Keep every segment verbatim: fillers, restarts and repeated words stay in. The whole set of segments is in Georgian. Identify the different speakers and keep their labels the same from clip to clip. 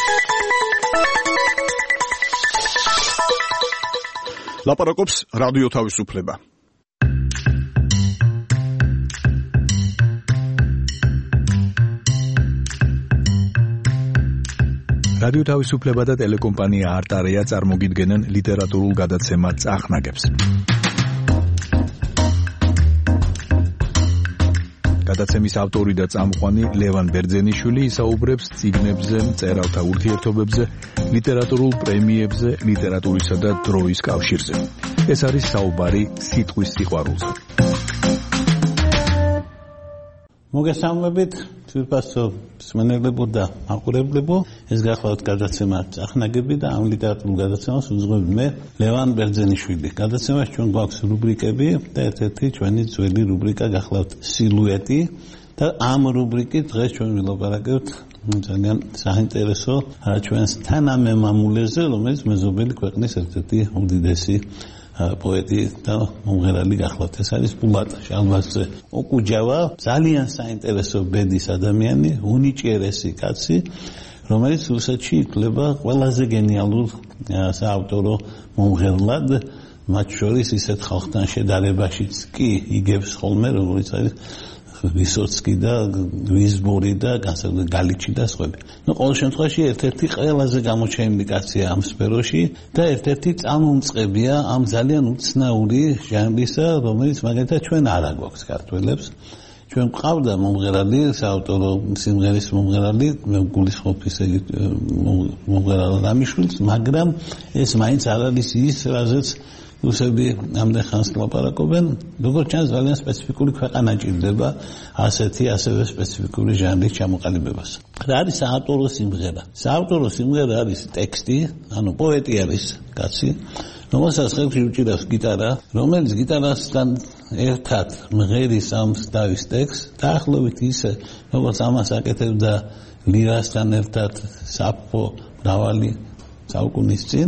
Speaker 1: ლაპარაკობს რადიო თავისუფლება.
Speaker 2: რადიო თავისუფლება და ტელეკომპანია არტარია წარმოგიდგენენ ლიტერატურულ გადაცემა წახნაგებს. გადაცემის ავტორი და წამყვანი ლევან ბერძენიშვილი ისაუბრებს წიგნებზე, მწერალთა ურთიერთობებზე, ლიტერატურულ პრემიებზე, ლიტერატურისა და დროის კავშირზე. ეს არის საუბარი სიტყვის სიყვარულზე.
Speaker 3: მოგესალმებით, ძვირფასო მსმენელებო და მაყურებლებო, ეს გახლავთ გადაცემა წახნაგები და ამ ლიტერატურულ გადაცემას უძღვები მე, ლევან ბერძენიშვილი. გადაცემას ჩვენ გვაქვს რუბრიკები და ერთ-ერთი ჩვენი ძველი რუბრიკა გახლავთ სილუეტი და ამ რუბრიკით დღეს ჩვენ ვილაპარაკებთ ძალიან საინტერესო ჩვენს თანამემამულეზე, რომელიც მეზობელი ქვეყნის ერთ-ერთი უდიდესი პოეტი და მომღერალი გახლავთ. ეს არის პულატ შალვაძე ოკუჯავა, ძალიან საინტერესო ბედის ადამიანი, უნიჭიერესი კაცი, რომელიც რუსეთში ითვლება ყველაზე გენიალურ საავტორო მომღერლად, მათ შორის ისეთ ხალხთან შედარებაშიც კი იგებს ხოლმე, როგორც არის ვისოცკი და ვიზბორი და განსაკუთრებით გალიჩი და სხვები. ნუ ყოველ შემთხვევაში ერთ-ერთი ყველაზე გამოჩენილი კაცია ამ სფეროში და ერთ-ერთი წამომწყებია ამ ძალიან უცნაური ჟანრისა, რომელიც მაგალითად ჩვენ არ აგვაქვს ქართველებს. ჩვენ ყავდა მომღერალი, საავტორო სიმღერის მომღერალი, მე გულისხმობ ისე მომღერალ რამიშვილს, მაგრამ ეს მაინც არ არის ის, რაზეც რუსები ამდენ ხანს ლაპარაკობენ, როგორც ჩანს ძალიან სპეციფიკური ქვეყანა ჭირდება ასეთი ასევე სპეციფიკური ჟანრის ჩამოყალიბებას. რა არის საავტორო სიმღერა? საავტორო სიმღერა არის ტექსტი, ანუ პოეტი არის კაცი, რომელსაც ხელში უჭირავს გიტარა, რომელიც გიტარასთან ერთად მღერის ამ დავის ტექსტს, დაახლოებით ისე, როგორც ამას აკეთებდა ლირასთან ერთად საფო მრავალი საუკუნის წინ.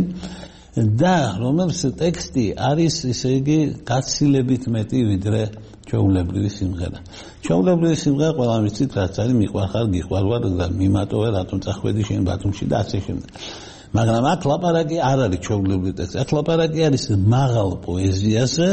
Speaker 3: და რომელს ტექსტი არის ისე იგი გაცილებით მეტი ვიდრე ჩვეულებრივი სიმღერა. ჩვეულებრივი სიმღერა ყველამ ვიცით რაც არის, მიყვარხარ, გიყვარვარ და მიმატოვე რატომ წახვედი შენ ბათუმში და ასე შემდეგ. მაგრამ აქ ლაპარაკი არ არის ჩვეულებრივი ტექსტი. აქ ლაპარაკი არის მაღალ პოეზიაზე,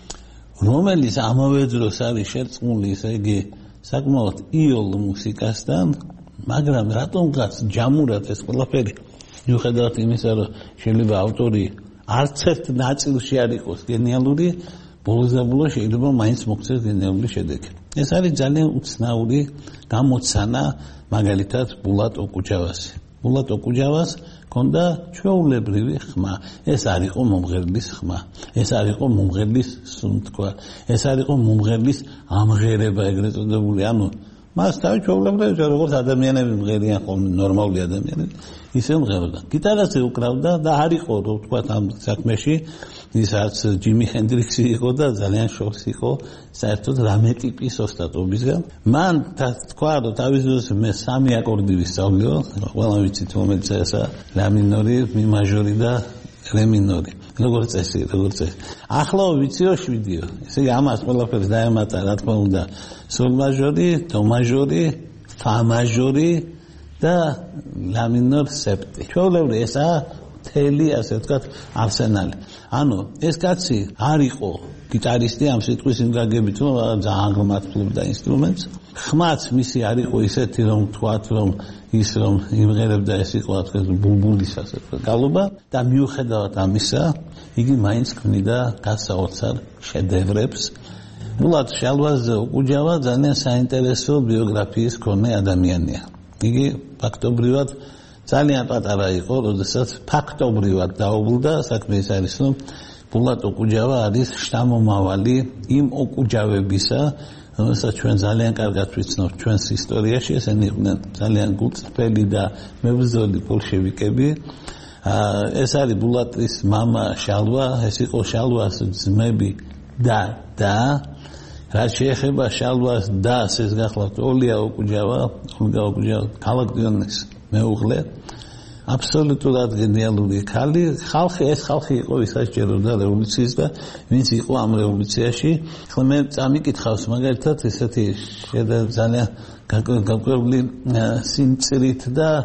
Speaker 3: რომელიც ამავე დროს არის შერწყმული ისე იგი საკმაოდ იოლ მუსიკასთან, მაგრამ რატომღაც ჯამურად ეს ყველაფერი მიუხედავად იმისა, რომ შეიძლება ავტორი არც ერთ ნაწილში არ იყოს გენიალური, ბოლოს და ბოლოს შეიძლება მაინც მოხდეს გენიალური შედეგი. ეს არის ძალიან უცნაური გამოცანა, მაგალითად პულატ ოკუჯავასი. პულატ ოკუჯავას ჰქონდა ჩვეულებრივი ხმა. ეს არ იყო მომღერლის ხმა. ეს არ იყო მომღერლის სუნთქვა. ეს არ იყო მომღერლის ამღერება, ეგრეთ წოდებული, ანუ მას თავი ჩვეულებრივია, როგორც ადამიანები მღერიან ხოლმე, ნორმალური ადამიანები, ისე მღეროდა. გიტარაზე უკრავდა და არ იყო, რო ვთქვა ამ საქმეში, ისაც ჯიმი ჰენდრიქსი იყო და ძალიან შორს იყო საერთოდ რამე ტიპის ოსტატობისგან. მან თქვა, რომ თავის დროს მე სამი აკორდი ვისწავლიო, ყველა ვიცით, რომელიც ესა ლა მინორი, მი მაჟორი და რე მინორი. როგორც წესი, როგორც წესი. ახლა ვიციო შვიდიო. ესე იგი ამას ყველაფერს დაემატა, რა თქმა უნდა, სოლ მაჟორი, დო მაჟორი, ფა მაჟორი და ლა მინორ სეპტი. ჩვეულებრივი ესაა მთელი, ასე ვთქვათ, არსენალი. ანუ ეს კაცი არ იყო გიტარისტი ამ სიტყვის იმ გაგებით, რომ ძალიან ღრმად ფლობდა ინსტრუმენტს. ხმაც მისი არ იყო ისეთი, რომ თქვათ, რომ ის რომ იმღერებდა, ეს იყო თქვენ ბულბულის ასე ვთქვათ გალობა და მიუხედავად ამისა, იგი მაინც ქმნიდა გასაოცარ შედევრებს. პულატ შალვაძე ოკუჯავა ძალიან საინტერესო ბიოგრაფიის მქონე ადამიანია. იგი ფაქტობრივად ძალიან პატარა იყო, როდესაც ფაქტობრივად დაობლდა, საქმე ის არის, რომ პულატ ოკუჯავა არის შთამომავალი იმ ოკუჯავებისა, რომელსაც ჩვენ ძალიან კარგად ვიცნობთ ჩვენს ისტორიაში, ესენი იყვნენ ძალიან გულწრფელი და მებრძოლი ბოლშევიკები. ეს არის პულატის მამა შალვა, ეს იყო შალვას ძმები და და რაც შეეხება შალვას დას, ეს გახლავთ ოლია ოკუჯავა, ოლგა ოკუჯავა, ქალაქ-დიონის მეუღლე, აბსოლუტურად გენიალური ქალი. ხალხი, ეს ხალხი იყო, ვისაც ჯეროდა რევოლუციის და ვინც იყო ამ რევოლუციაში. ხოლო მე წამიკითხავს მაგალითად ესეთი ძალიან გაკვირვებული სიმწირით და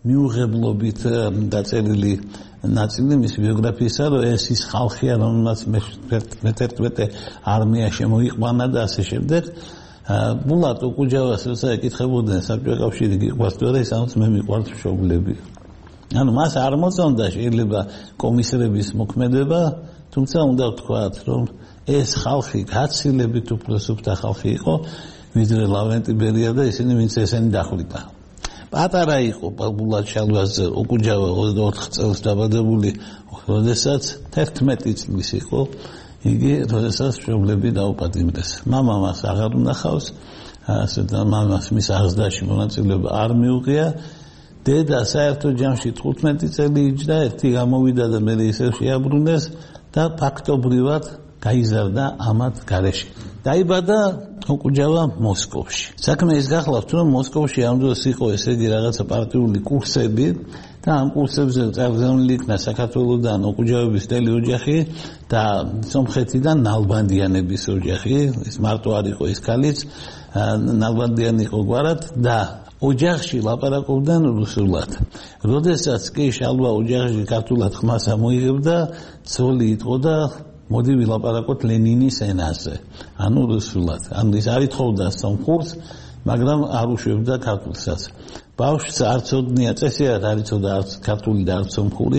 Speaker 3: მიუღებლობით დაწერილი ნაწილი მის ბიოგრაფიისა, რომ ეს ის ხალხია, რომელმაც მეთერთმეტე არმია შემოიყვანა და ასე შემდეგ. ბულად ოკუჯავას როცა ეკითხებოდნენ საბჭოთა კავშირი გიყვარს თუ არა, ის ამას მე მიყვარს მშობლები. ანუ მას არ მოწონდა შეიძლება კომისრების მოქმედება, თუმცა უნდა ვთქვათ, რომ ეს ხალხი გაცილებით უფრო სუფთა ხალხი იყო, ვიდრე ლავრენტი ბერია და ისინი ვინც ესენი დახვრიტა. პატარა იყო ბულად შალვაზე ოკუჯავა ოცდაოთხ წელს დაბადებული, როდესაც თერთმეტი წლის იყო, იგი როდესაც მშობლები დაუპატიმრეს. მამა მას აღარ უნახავს, ასე და მამას მის აღზრდაში მონაწილეობა არ მიუღია. დედა საერთო ჯამში თხუთმეტი წელი იჯდა, ერთი გამოვიდა და მე ისევ შეაბრუნეს და ფაქტობრივად გაიზარდა ამათ გარეშე. დაიბადა ოკუჯავა მოსკოვში. საქმე ის გახლავთ, რომ მოსკოვში ამ დროს იყო ესე იგი რაღაცა პარტიული კურსები და ამ კურსებზე წარგზავნილი იქნა საქართველოსდან ოკუჯავების მთელი ოჯახი და სომხეთიდან ნალბანდიანების ოჯახი, ის მარტო არ იყო ეს ქალიც, ნალბანდიანი იყო გვარად და ოჯახში ლაპარაკობდნენ რუსულად. როდესაც კი შალვა ოჯახში ქართულად ხმას ამოიღებდა, ცოლი იტყო და მოდი ვილაპარაკოთ ლენინის ენაზე, ანუ რუსულად. ანუ ის არ ითხოვდა სომხურს, მაგრამ არ უშვებდა ქართულსაც. ბავშვს არ ცოდნია წესია, არ იცოდა არც ქართული და არც სომხური.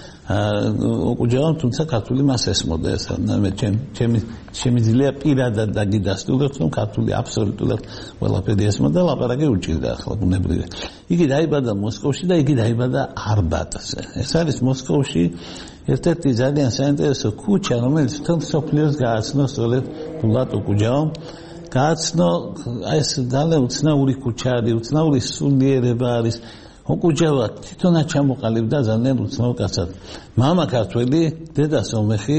Speaker 3: ოკუჯავამ თუმცა ქართული მას ესმოდა ეს. მე ჩემი ჩემი ძლია პირადად დაგიდასტურებთ, რომ ქართული აბსოლუტურად ყველაფერი ესმოდა, ლაპარაკი უჭირდა ახლა ბუნებრივია. იგი დაიბადა მოსკოვში და იგი დაიბადა არბატზე. ეს არის მოსკოვში ერთ-ერთი ძალიან საინტერესო ქუჩა, რომელიც თელ სოფლიოს გააცნო სწორედ ბულად ოკუჯავამ. გააცნო ეს ძალიან უცნაური ქუჩა არის, უცნაური სულიერება არის. ოკუჯავა თვითონაც ჩამოყალიბდა ძალიან უცნაურ კაცად. მამა ქართველი, დედა სომეხი,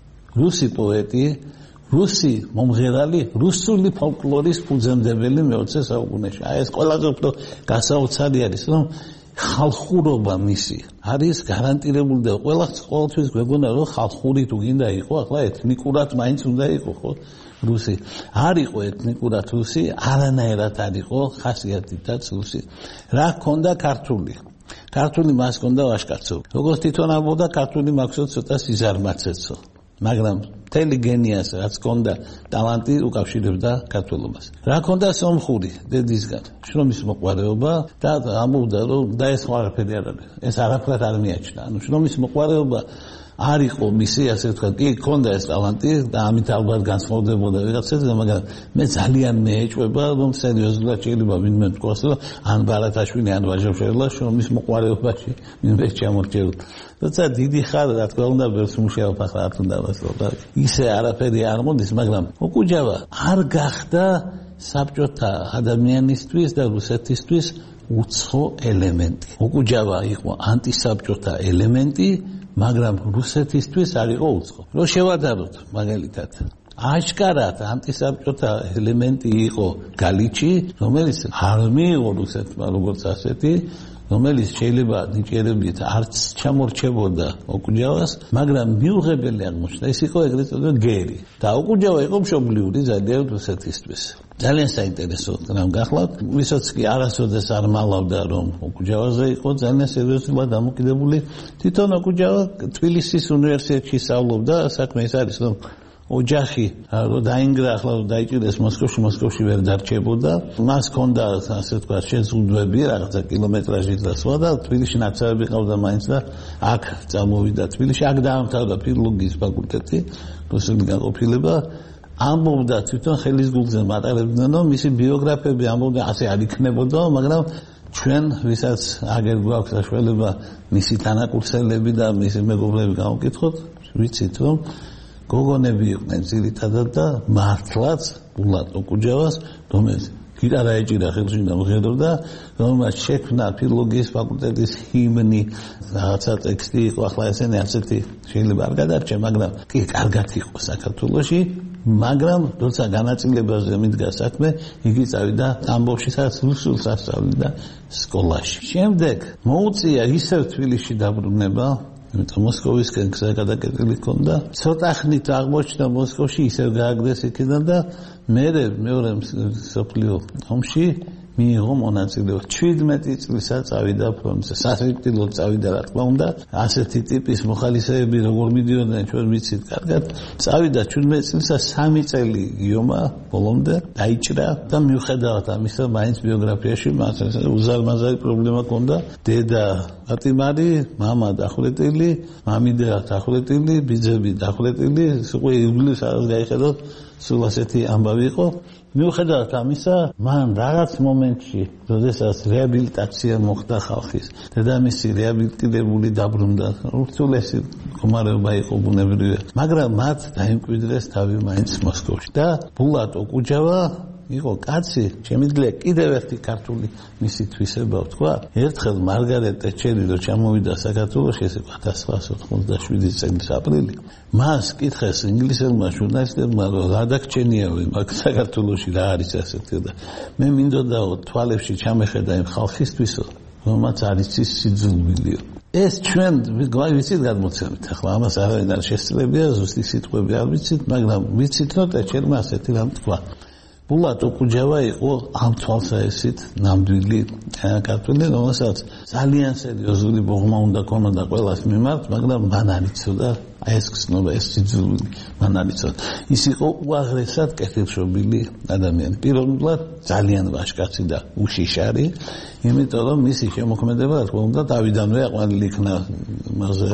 Speaker 3: რუსი პოეტი, რუსი მომღერალი, რუსული ფოლკლორის ფუძემდებელი მეოცე საუკუნეში. აი ეს ყველაზე უფრო გასაოცარი არის, რომ ხალხურობა მისი არის გარანტირებული და ყველას ყოველთვის გვეგონა რომ ხალხური თუ გინდა იყო, ახლა ეთნიკურად მაინც უნდა იყო, ხო? რუსი არ იყო ეთნიკურად რუსი, არანაირად არ იყო ხასიათითაც რუსი. რა ჰქონდა ქართული? ქართული მას ჰქონდა ვაჟკაცო. როგორც თვითონ ამბობდა, ქართული მაქვსო ცოტა სიზარმაცეცო. მაგრამ მთელი გენიას რაც ჰქონდა ტალანტი უკავშირებდა ქართულობას. რა ჰქონდა სომხური დედისგან, შრომის მოყვარეობა და ამბობდა რომ და ეს ყველაფერი არ არის. ეს არაფრად არ მიაჩნდა. ანუ შრომის მოყვარეობა არ იყო მისი, ასე ვთქვათ, კი ჰქონდა ეს ტალანტი და ამით ალბათ განსხვავდებოდა ვიღაცაზე, მაგრამ მე ძალიან მეეჭვება, რომ სერიოზულად შეიძლება ვინმე თქვას, რომ ან ბარათაშვილი, ან ვაჟა-შერლა შრომის მოყვარეობაში ვინმე ჩამორჩეულ. როცა დიდი ხარ, რა თქმა უნდა, ბევრს მუშაობ, ახლა არ უნდა ვასწავლო. ისე არაფერი არ მოდის, მაგრამ ოკუჯავა არ გახდა საბჭოთა ადამიანისთვის და რუსეთისთვის უცხო ელემენტი. ოკუჯავა იყო ანტისაბჭოთა ელემენტი, მაგრამ რუსეთისთვის არ იყო უცხო. რო შევადაროთ მაგალითად, აშკარად ანტისაბჭოთა ელემენტი იყო გალიჩი, რომელიც არ მიიღო რუსეთმა როგორც ასეთი, რომელიც შეიძლება ნიჭიერებით არც ჩამორჩებოდა ოკუჯავას, მაგრამ მიუღებელი აღმოჩნდა. ეს იყო ეგრეთ წოდებული გერი და ოკუჯავა იყო მშობლიური ძალიან რუსეთისთვის. ძალიან საინტერესო რამ გახლავთ, ვისაც კი არასოდეს არ მალავდა რომ ოკუჯავაზე იყო ძალიან სერიოზულად დამოკიდებული. თვითონ ოკუჯავა თბილისის უნივერსიტეტში სწავლობდა, საქმე ის არის რომ ოჯახი რომ დაინგრა, ახლა რომ დაიჭირეს მოსკოვში, მოსკოვში ვერ დარჩებოდა. მას ჰქონდა ასე ვთქვათ შეზღუდვები, რაღაცა კილომეტრაჟით და სხვა და თბილისში ნაცარები ყავდა მაინც და აქ წამოვიდა თბილისში, აქ დაამთავრა ფილოლოგიის ფაკულტეტი, რუსული განყოფილება. ამბობდა თვითონ ხელისგულზე მატარებდნენ, რომ მისი ბიოგრაფები ამბობდა ასე არ იქნებოდა, მაგრამ ჩვენ ვისაც აგერ გვაქვს საშუალება მისი თანაკურსელები და მისი მეგობრები გავუკითხოთ, ვიცით რომ გოგონები იყვნენ ძირითადად და მართლაც ბულად ოკუჯავას, რომელიც გიტარა ეჭირა ხელში და მღეროდა, რომელმაც შექმნა ფილოლოგიის ფაკულტეტის ჰიმნი, რაღაცა ტექსტი იყო, ახლა ესენი ასეთი შეიძლება არ გადარჩე, მაგრამ კი კარგად იყო საქართველოში. მაგრამ როცა განაწილებაზე მიდგა საქმე, იგი წავიდა ტამბოვში, სადაც რუსულს ასწავლიდა სკოლაში. შემდეგ მოუწია ისევ თბილისში დაბრუნება, იმიტომ მოსკოვისკენ გზა გადაკეტილი ჰქონდა. ცოტა ხნით აღმოჩნდა მოსკოვში, ისევ გააგდეს იქიდან და მერე მეორე მსოფლიო ომში მიიღო მონაწილეობა. ჩვიდმეტი წლისა წავიდა ფრონტზე. სასიკვდილოდ წავიდა, რა თქმა უნდა. ასეთი ტიპის მოხალისეები როგორ მიდიოდნენ, ჩვენ ვიცით კარგად. წავიდა ჩვიდმეტი წლისა სამი წელი იომა ბოლომდე დაიჭრა და მიუხედავად ამისა, მაინც ბიოგრაფიაში მას უზარმაზარი პრობლემა ჰქონდა. დედა პატიმარი, მამა დახვრეტილი, მამიდა დახვრეტილი, ბიძები დახვრეტილი, უკვე იბლის არ გაიხედო, სულ ასეთი ამბავი იყო. მიუხედავად ამისა, მან რაღაც მომენტში, როდესაც რეაბილიტაცია მოხდა ხალხის, დედამისი რეაბილიტირებული დაბრუნდა, ურთულესი მდგომარეობა იყო ბუნებრივია, მაგრამ მათ დაიმკვიდრეს თავი მაინც მოსკოვში და ბულატ ოკუჯავა იყო კაცი, შემიძლია კიდევ ერთი ქართული მისი თვისება ვთქვა. ერთხელ მარგარეტ ტეტჩერი რო ჩამოვიდა საქართველოში, ეს იყო ათას ცხრაასი ოცდაშვიდი წლის აპრილი. მას კითხეს ინგლისელმა ჟურნალისტებმა, რომ რა დაგჩენიავი მაგ საქართველოში რა არის ასეთი და მე მინდოდაო თვალებში ჩამეხედა იმ ხალხისთვისო, რომელმაც არის ის სიძულვილიო. ეს ჩვენ ვიცით გადმოცემით, ახლა ამას არავინ არ შესწრებია, ზუსტი სიტყვები არ ვიცით, მაგრამ ვიცით, რომ ტეტჩერმა ასეთი რამ თქვა. ბულატ ოკუჯავა იყო ამ თვალსაჩინით ნამდვილი ქართველი, რომელსაც ძალიან სერიოზული ბოღმა უნდა ქონოდა ყველას მიმართ, მაგრამ მან არ იცოდა ეს გზნობა, ეს სიძულვილი მან არ იცოდა. ის იყო უაღრესად კეთილშობილი ადამიანი. პირველად ძალიან ვაჟკაცი და უშიშარი, იმიტომ რომ მისი შემოქმედება, რა თქმა უნდა, თავიდანვე აყვანილი იქნა მასზე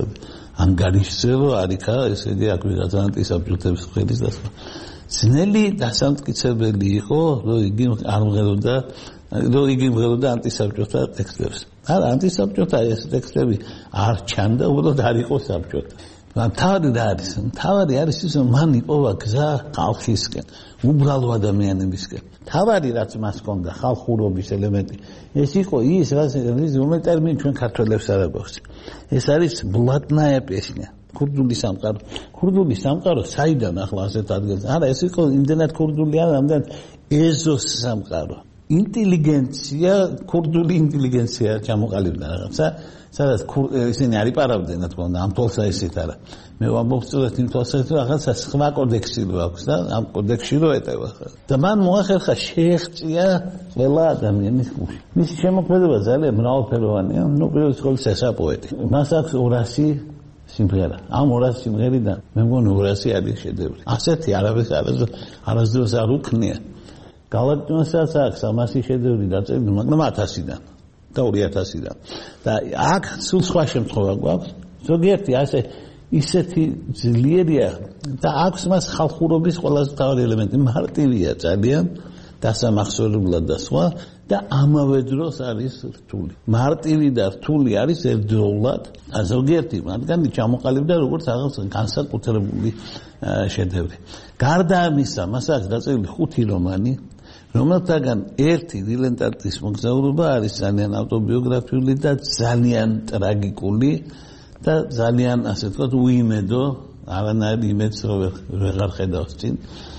Speaker 3: ანგარიშზე, რომ არიქა, ესე იგი, აქ ვიღაც ანტისაბჭოთების ხელის დასმა. ძნელი დასამტკიცებელი იყო, რომ იგი არ მღეროდა, რომ იგი მღეროდა ანტისაბჭოთა ტექსტებს. არა, ანტისაბჭოთა ეს ტექსტები არ ჩანდა, უბრალოდ არ იყო საბჭოთა. თავი რა არის? თავი არის ის, რომ მან იპოვა გზა ხალხისკენ, უბრალო ადამიანებისკენ. თავი რაც მას ჰქონდა, ხალხურობის ელემენტი. ეს იყო ის, რომელიც ტერმინი ჩვენ ქართველებს არ აქვს. ეს არის ბლატნაია პესня. ქურდული სამყარო. ქურდული სამყარო საიდან ახლა ასეთ ადგილზე? არა, ეს იყო იმდენად ქურდული არა, ამდენ ეზოს სამყარო. ინტელიგენცია, ქურდული ინტელიგენცია ჩამოყალიბდა რაღაცა, სადაც ისინი არ იპარავდნენ, რა თქმა უნდა, ამ თვალსაჩინით არა. მე ვამბობ სწორედ იმ თვალსაჩინით, რომ რაღაცა სხვა კოდექსი რო აქვს და ამ კოდექსში რო ეტევა. და მან მოახერხა შეეღწია ყველა ადამიანის გულში. მისი შემოქმედება ძალიან მრავალფეროვანია, ნუ პირველ რიგში ესა პოეტი. მას აქვს ორასი სიმღერა. ამ ორასი სიმღერიდან მე მგონი ორასი არის შედევრი. ასეთი არავის არასდროს არ უქნია. გალაკტიონსაც აქვს ამასი შედევრი დაწერილი, მაგრამ ათასიდან და ორი ათასიდან. და აქ სულ სხვა შემთხვევა გვაქვს. ზოგიერთი ასე ისეთი ძლიერია და აქვს მას ხალხურობის ყველაზე მთავარი ელემენტი, მარტივია ძალიან, დასამახსოვრებლად და სხვა და ამავე დროს არის რთული. მარტივი და რთული არის ერთდროულად. ზოგიერთი მათგანი ჩამოყალიბდა როგორც რაღაც განსაკუთრებული შედევრი. გარდა ამისა, მას აქვს დაწერილი ხუთი რომანი, რომელთაგან ერთი დილეტანტის მოგზაურობა არის ძალიან ავტობიოგრაფიული და ძალიან ტრაგიკული და ძალიან ასე ვთქვათ უიმედო, არანაირ იმედს რო ვეღარ ხედავს წინ.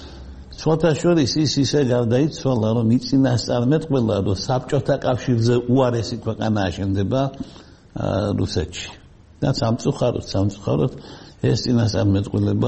Speaker 3: სხვათა შორის ის ისე გარდაიცვალა, რომ იწინასწარმეტყველა, რომ საბჭოთა კავშირზე უარესი ქვეყანაა შენდება რუსეთში. და სამწუხაროდ, სამწუხაროდ ეს წინასწარმეტყველება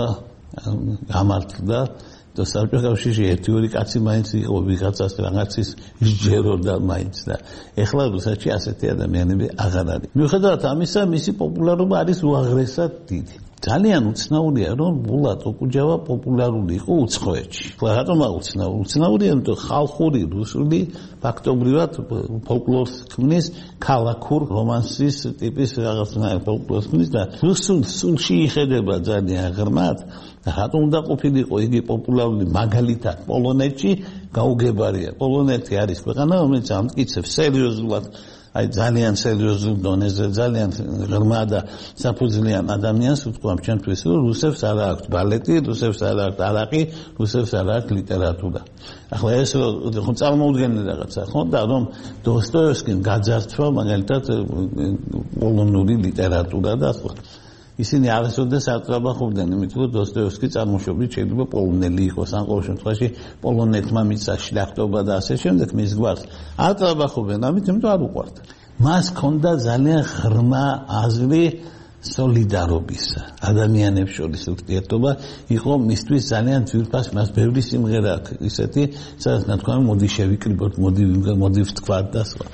Speaker 3: გამართლდა. და საბჭოთა კავშირში ერთი ორი კაცი მაინც იყო, ვიღაცას რაღაცის ისჯეროდა მაინც და ეხლა რუსეთში ასეთი ადამიანები აღარ არის. მიუხედავად ამისა, მისი პოპულარობა არის უაღრესად დიდი. ძალიან უცნაურია, რომ ბულატ ოკუჯავა პოპულარული იყო უცხოეთში. რატომ უცნაური? უცნაურია, იმიტომ ხალხური რუსული ფაქტობრივად ფოლკლორს ქმნის, ქალაქურ რომანსის ტიპის რაღაცნაირ ფოლკლორს ქმნის და რუსულ სულში იხედება ძალიან ღრმად. და რატომ უნდა ყოფილიყო იგი პოპულარული მაგალითად პოლონეთში გაუგებარია. პოლონეთი არის ქვეყანა, რომელიც ამტკიცებს სერიოზულად, აი ძალიან სერიოზულ დონეზე, ძალიან ღრმა და საფუძვლიან ადამიანს ვთქვამ ჩვენთვის, რომ რუსებს არ აქვს ბალეტი, რუსებს არ აქვს არაყი, რუსებს არ აქვს ლიტერატურა. ახლა ეს რომ წარმოუდგენელი რაღაცა ხო და რომ დოსტოევსკიმ გაძარცვა მაგალითად პოლონური ლიტერატურა და სხვა. ისინი არასოდეს არ ტრაბახობდნენ, იმიტომ რომ დოსტოევსკი წარმოშობით შეიძლება პოლონელი იყოს, ან ყოველ შემთხვევაში პოლონეთმა მისცა შლახტობა და ასე შემდეგ მის გვარს. არ ტრაბახობენ, ამით იმიტომ არ უყვართ. მას ჰქონდა ძალიან ღრმა აზრი სოლიდარობის ადამიანებს შორის ურთიერთობა იყო მისთვის ძალიან ძვირფას, მას ბევრი სიმღერა აქვს ისეთი, სადაც ნათქვამი მოდი შევიკრიბოთ, მოდი მოდი ვთქვათ და სხვა.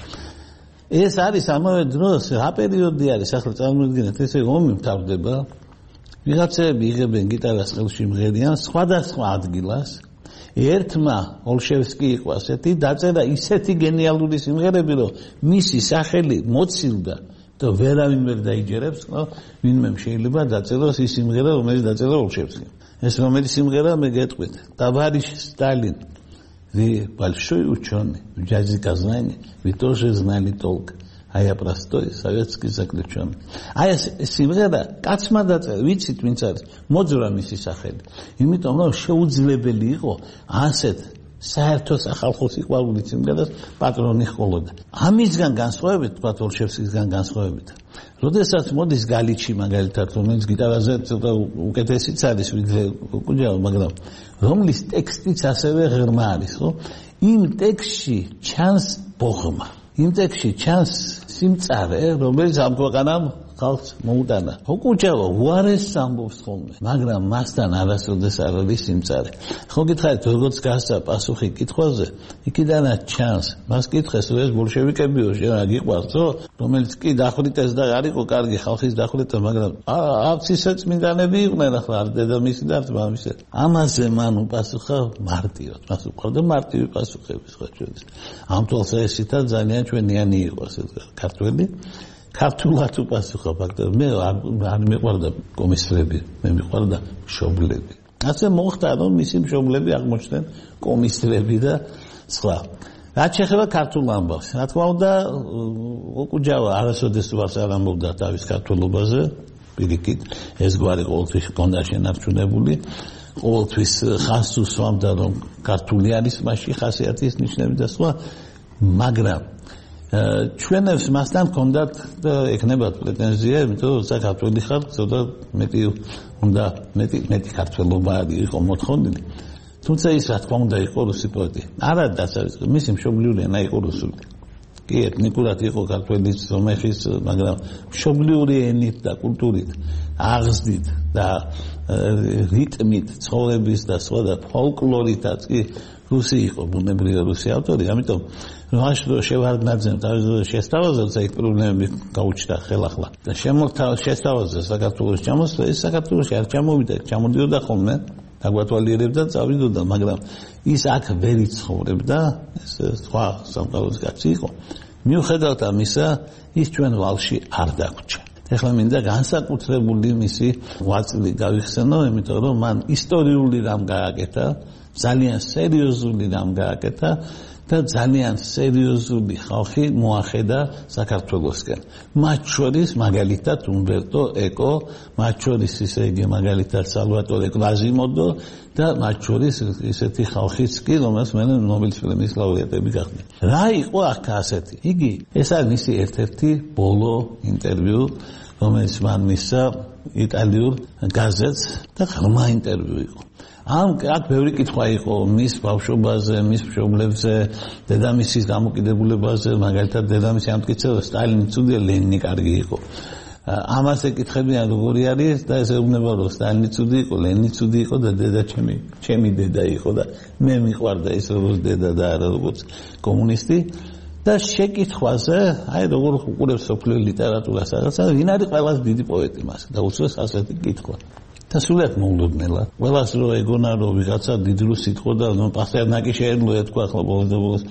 Speaker 3: ეს არის ამავე დროს რა პერიოდი არის, ახლა წარმოიდგინეთ, ესე ომი მთავრდება, ვიღაცები იღებენ გიტარას ხელში მღერიან სხვადასხვა ადგილას. ერთმა ოლშევსკი იყო ასეთი, დაწერა ისეთი გენიალური სიმღერები, რომ მისი სახელი მოცილდა და ვერავინ ვერ დაიჯერებს, ვინმე შეიძლება დაწეროს ის სიმღერა, რომელიც დაწერა ოლშევსკიმ. ეს რომელი სიმღერა მე გეტყვით, товарищ Сталин, вы большой ученый, в языке знаний, вы тоже знали толк. А я простой советский заключенный. А ეს სიმღერა კაცმა დაწერა, ვიცით ვინც არის, მოძვრა მისი სახელი. იმიტომ რომ შეუძლებელი იყო ასეთ საერთო სახალხო სიყვარულით სიმღერას პატრონი ჰყოლოდა. ამისგან განსხვავებით, თქვა ოლშევსკისგან განსხვავებით. როდესაც მოდის გალიჩი მაგალითად, რომელიც გიტარაზე ცოტა უკეთესიც არის ვიდრე კუჯავა, მაგრამ რომლის ტექსტიც ასევე ღრმა არის, ხო? იმ ტექსტში ჩანს ბოღმა. იმ ტექსტში ჩანს სიმწარე, რომელიც ამ ქვეყანამ ხალხს მოუტანა. უკუჯავა უარესს ამბობს ხოლმე, მაგრამ მასთან არასოდეს არ არის სიმწარე. ხო გითხარით, როგორც გასცა პასუხი კითხვაზე, იქიდანაც ჩანს. მას კითხეს, რომ ეს ბოლშევიკებიო რა გიყვარსო, რომელიც კი დახვრიტეს და არ იყო კარგი ხალხის დახვრიტა, მაგრამ არც ისე წმინდანები იყვნენ ახლა არ დედამისი და არც მამისი. ამაზე მან უპასუხა მარტივად. მას უყვარდა მარტივი პასუხები სხვა ჩვენს. ამ თვალსაზრისით ძალიან ჩვენიანი იყო ასე ქართველი. ქართულად უპასუხა ფაქტობრივად მე არ მიყვარდა კომისრები, მე მიყვარდა მშობლები. ასე მოხდა, რომ მისი მშობლები აღმოჩნდნენ კომისრები და სხვა. რაც შეეხება ქართულ ამბავს, რა თქმა უნდა, უკუჯავა არასოდეს უარს არ ამბობდა თავის ქართულობაზე, პირიქით, ეს გვარი ყოველთვის ჰქონდა შენარჩუნებული, ყოველთვის ხაზს უსვამდა, რომ ქართული არის მასში ხასიათის ნიშნები და სხვა, მაგრამ ჩვენებს მასთან ჰქონდათ და ეკნებათ პრეტენზია, იმიტომ რომ საქართველოს ხალხი ცოტა მეტი უნდა მეტი მეტი ქართველობა იყო მოთხოვნილი. თუმცა ის რა თქმა უნდა იყო რუსი პოეტი. არა დასაწყისი, მისი მშობლიური ენა იყო რუსული. კი, ეთნიკურად იყო ქართველის, სომეხის, მაგრამ მშობლიური ენით და კულტურით, აღზრდით და რიტმით, ცხოვრების და სხვა და ფოლკლორითაც კი რუსი იყო, ბუნებრივი რუსი ავტორი, ამიტომ რაშდო შევარდნაძემ თავის შესთავაზა და იქ პრობლემები გაუჩნდა ხელახლა. და შემოთავაზა შესთავაზა საქართველოს ჩამოსვლა, ის საქართველოში არ ჩამოვიდა, ჩამოდიოდა ხოლმე, დაგვათვალიერებდა, წავიდოდა, მაგრამ ის აქ ვერ იცხოვრებდა, ეს სხვა სამყაროს კაცი იყო. მიუხედავად ამისა, ის ჩვენ ვალში არ დაგვრჩა. ეხლა მინდა განსაკუთრებული მისი ღვაწლი გავიხსენო, იმიტომ რომ მან ისტორიული რამ გააკეთა, ძალიან სერიოზული რამ გააკეთა და ძალიან სერიოზული ხალხი მოახედა საქართველოსკენ. მათ შორის მაგალითად უმბერტო ეკო, მათ შორის ისე იგი მაგალითად სალვატორე კვაზიმოდო და მათ შორის ისეთი ხალხიც კი, რომელს მე ნობელის პრემიის ლაურეატები გახდნენ. რა იყო აქ ასეთი? იგი ეს არის მისი ერთ-ერთი ბოლო ინტერვიუ, რომელიც მან მისცა იტალიურ გაზეთს და ღრმა ინტერვიუ იყო. ამ აქ ბევრი კითხვა იყო მის ბავშვობაზე, მის მშობლებზე, დედამისის დამოკიდებულებაზე, მაგალითად დედამისი ამტკიცებდა სტალინი ცუდია, ლენინი კარგი იყო. ამას ეკითხებიან როგორი არის და ეს ეუბნება რომ სტალინი ცუდი იყო, ლენინი ცუდი იყო და დედა ჩემი, ჩემი დედა იყო და მე მიყვარდა ის როგორც დედა და არა როგორც კომუნისტი. და შეკითხვაზე, აი როგორ უყურებს სოფლიო ლიტერატურას რაღაცა, ვინ არის ყველაზე დიდი პოეტი მას და უწევს ასეთი კითხვა. და სულად მოულოდნელად. ყველას რო ეგონა რომ ვიღაცა დიდი რუსი იყო და პასტერნაკი შეეძლო ეთქვა ახლა ბოლოს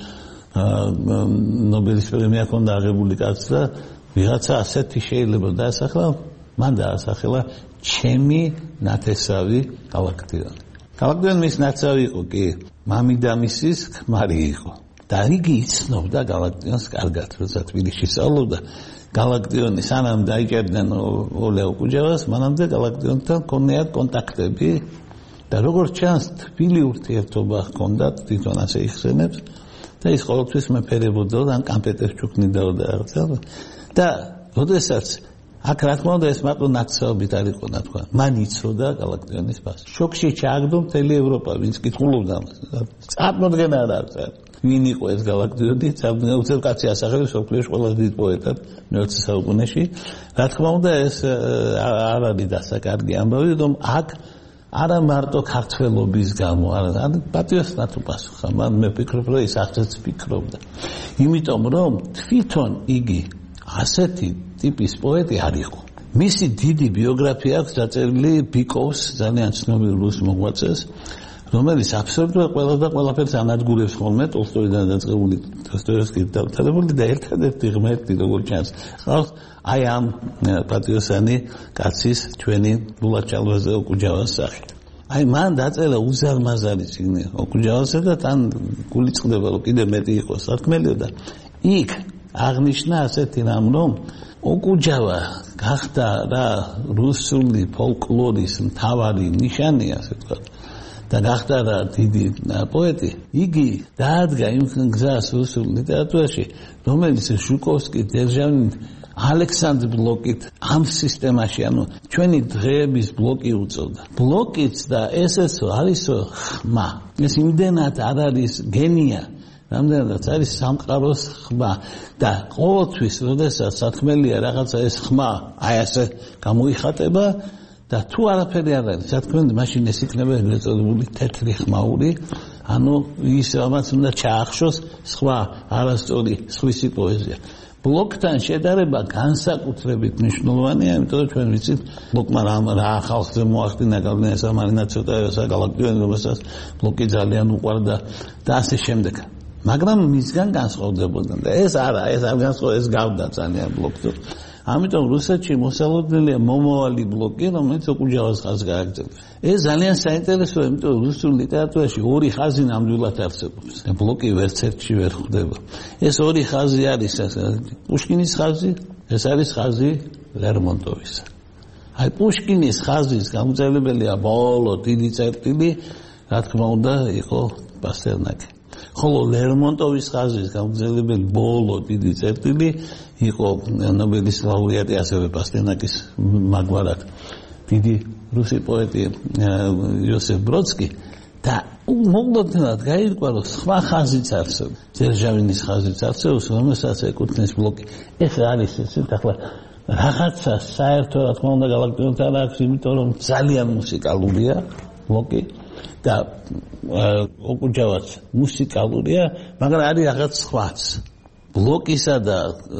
Speaker 3: ნობელის პრემია ჰქონდა აღებული კაცს და ვიღაცა ასეთი შეიძლება დაასახლა, მან დაასახელა ჩემი ნათესავი გალაქტიონი. გალაქტიონი მის ნაცავი იყო კი, მამიდამისის ქმარი იყო. და იგი იცნობდა გალაქტიონს კარგად, როცა თბილისში სწავლობდა. გალაქტიონი სანამ დაიჭერდნენ ოლე უკუჯავას, მანამდე გალაქტიონთან ჰქონიათ კონტაქტები და როგორც ჩანს, თბილი ურთიერთობა ჰქონდათ, თვითონ ასე იხსენებს და ის ყოველთვის მეფერებოდა და კამპეტებს ჩუქნიდაოდა რაღაცა და როდესაც აქ რა თქმა უნდა ეს მარტო ნაცნობით არ იყო ნათქვა. მან იცოდა გალაქტიონის ფასი. შოქში ჩააგდო მთელი ევროპა, ვინც კითხულობდა მას. წარმოდგენა არ არის. ვინ იყო ეს გალაქტიონი? უცებ კაცი ასახელებს მსოფლიოში ყველაზე დიდ პოეტად მეოცე საუკუნეში. რა თქმა უნდა, ეს არ არის დასაკარგი ამბავი, რომ აქ არა მარტო ქართველობის გამო, არა, პატრიოტად უპასუხა, მაგრამ მე ვფიქრობ, რომ ის ახაც ფიქრობდა. იმიტომ რომ თვითონ იგი ასეთი ტიპის პოეტი არ იყო. მისი დიდი ბიოგრაფია აქვს დაწერილი ბიკოვს, ძალიან ცნობილ რუს მოღვაწეს, რომელიც აბსოლუტურად ყველა და ყველაფერს ანადგურებს ხოლმე ტოლსტოიდან დაწყებული დოსტოევსკის დავთვალებული და ერთადერთი ღმერთი როგორც ჩანს ხალხ აი ამ პატრიოტსანი კაცის ჩვენი ბულათ ჭალვაზე ოკუჯავას სახით. აი მან დაწერა უზარმაზარი წიგნი ოკუჯავასა და თან გული წყდება რომ კიდე მეტი იყოს სათქმელიო და იქ აღნიშნა ასეთი რამ რომ ოკუჯავა გახდა რა რუსული ფოლკლორის მთავარი ნიშანი ასე ვთქვათ და გახდა რა დიდი პოეტი. იგი დაადგა იმ გზას რუსულ ლიტერატურაში, რომელიც ჟუკოვსკი, დერჟავინი, ალექსანდრ ბლოკით ამ სისტემაში, ანუ ჩვენი დღეების ბლოკი უწევდა. ბლოკიც და ესეც არისო ხმა. ეს იმდენად არ არის გენია, რამდენადაც არის სამყაროს ხმა და ყოველთვის, როდესაც სათქმელია რაღაცა ეს ხმა, აი ასე გამოიხატება და თუ არაფერი არ არის, სათქმელი მაშინ ეს იქნება ეგრეთ წოდებული თეთრი ხმაური, ანუ ის რამაც უნდა ჩაახშოს სხვა არასწორი სხვისი პოეზია. ბლოკთან შედარება განსაკუთრებით მნიშვნელოვანია, იმიტომ რომ ჩვენ ვიცით, ბლოკმა რა ხალხზე მოახდინა გავლენა სამარინა ცოტა საგალაქტიონი, რომელსაც ბლოკი ძალიან უყვარდა და ასე შემდეგ. მაგრამ მისგან განსხვავდებოდა და ეს არა, ეს არ განსხვავდება, ეს გავდა ძალიან ბლოკს. ამიტომ რუსეთში მოსალოდნელია მომავალი ბლოკი, რომელიც ოკუჯავას ხაზს გააგრძელებს. ეს ძალიან საინტერესოა, იმიტომ რომ რუსულ ლიტერატურაში ორი ხაზი ნამდვილად არსებობს. ბლოკი ვერც ერთში ვერ ხვდება. ეს ორი ხაზი არის პუშკინის ხაზი, ეს არის ხაზი ლერმონტოვისა. აი პუშკინის ხაზის გამომწვევებელია ბოლო დიდი წერტილი, რა თქმა უნდა, იყო პასტერნაკი. ხოლო ლერმონტოვის ხაზის გამომწვევებელი ბოლო დიდი წერტილი იყო ნობელის ლაურეატი ასევე პასტერნაკის მაგვარად დიდი რუსი პოეტი იოსებ ბროდსკი და მოგდოდნელად გაირკვა რომ სხვა ხაზიც არსებობს დერჟავინის ხაზიც არსებობს რომელსაც ეკუთვნის ბლოკი ეს არის ესეთ ახლა რაღაცა საერთო რა თქმა უნდა გალაქტიონთან აქვს იმიტომ რომ ძალიან მუსიკალურია ბლოკი და ოკუჯავაც მუსიკალურია მაგრამ არის რაღაც სხვაც ბლოკისა და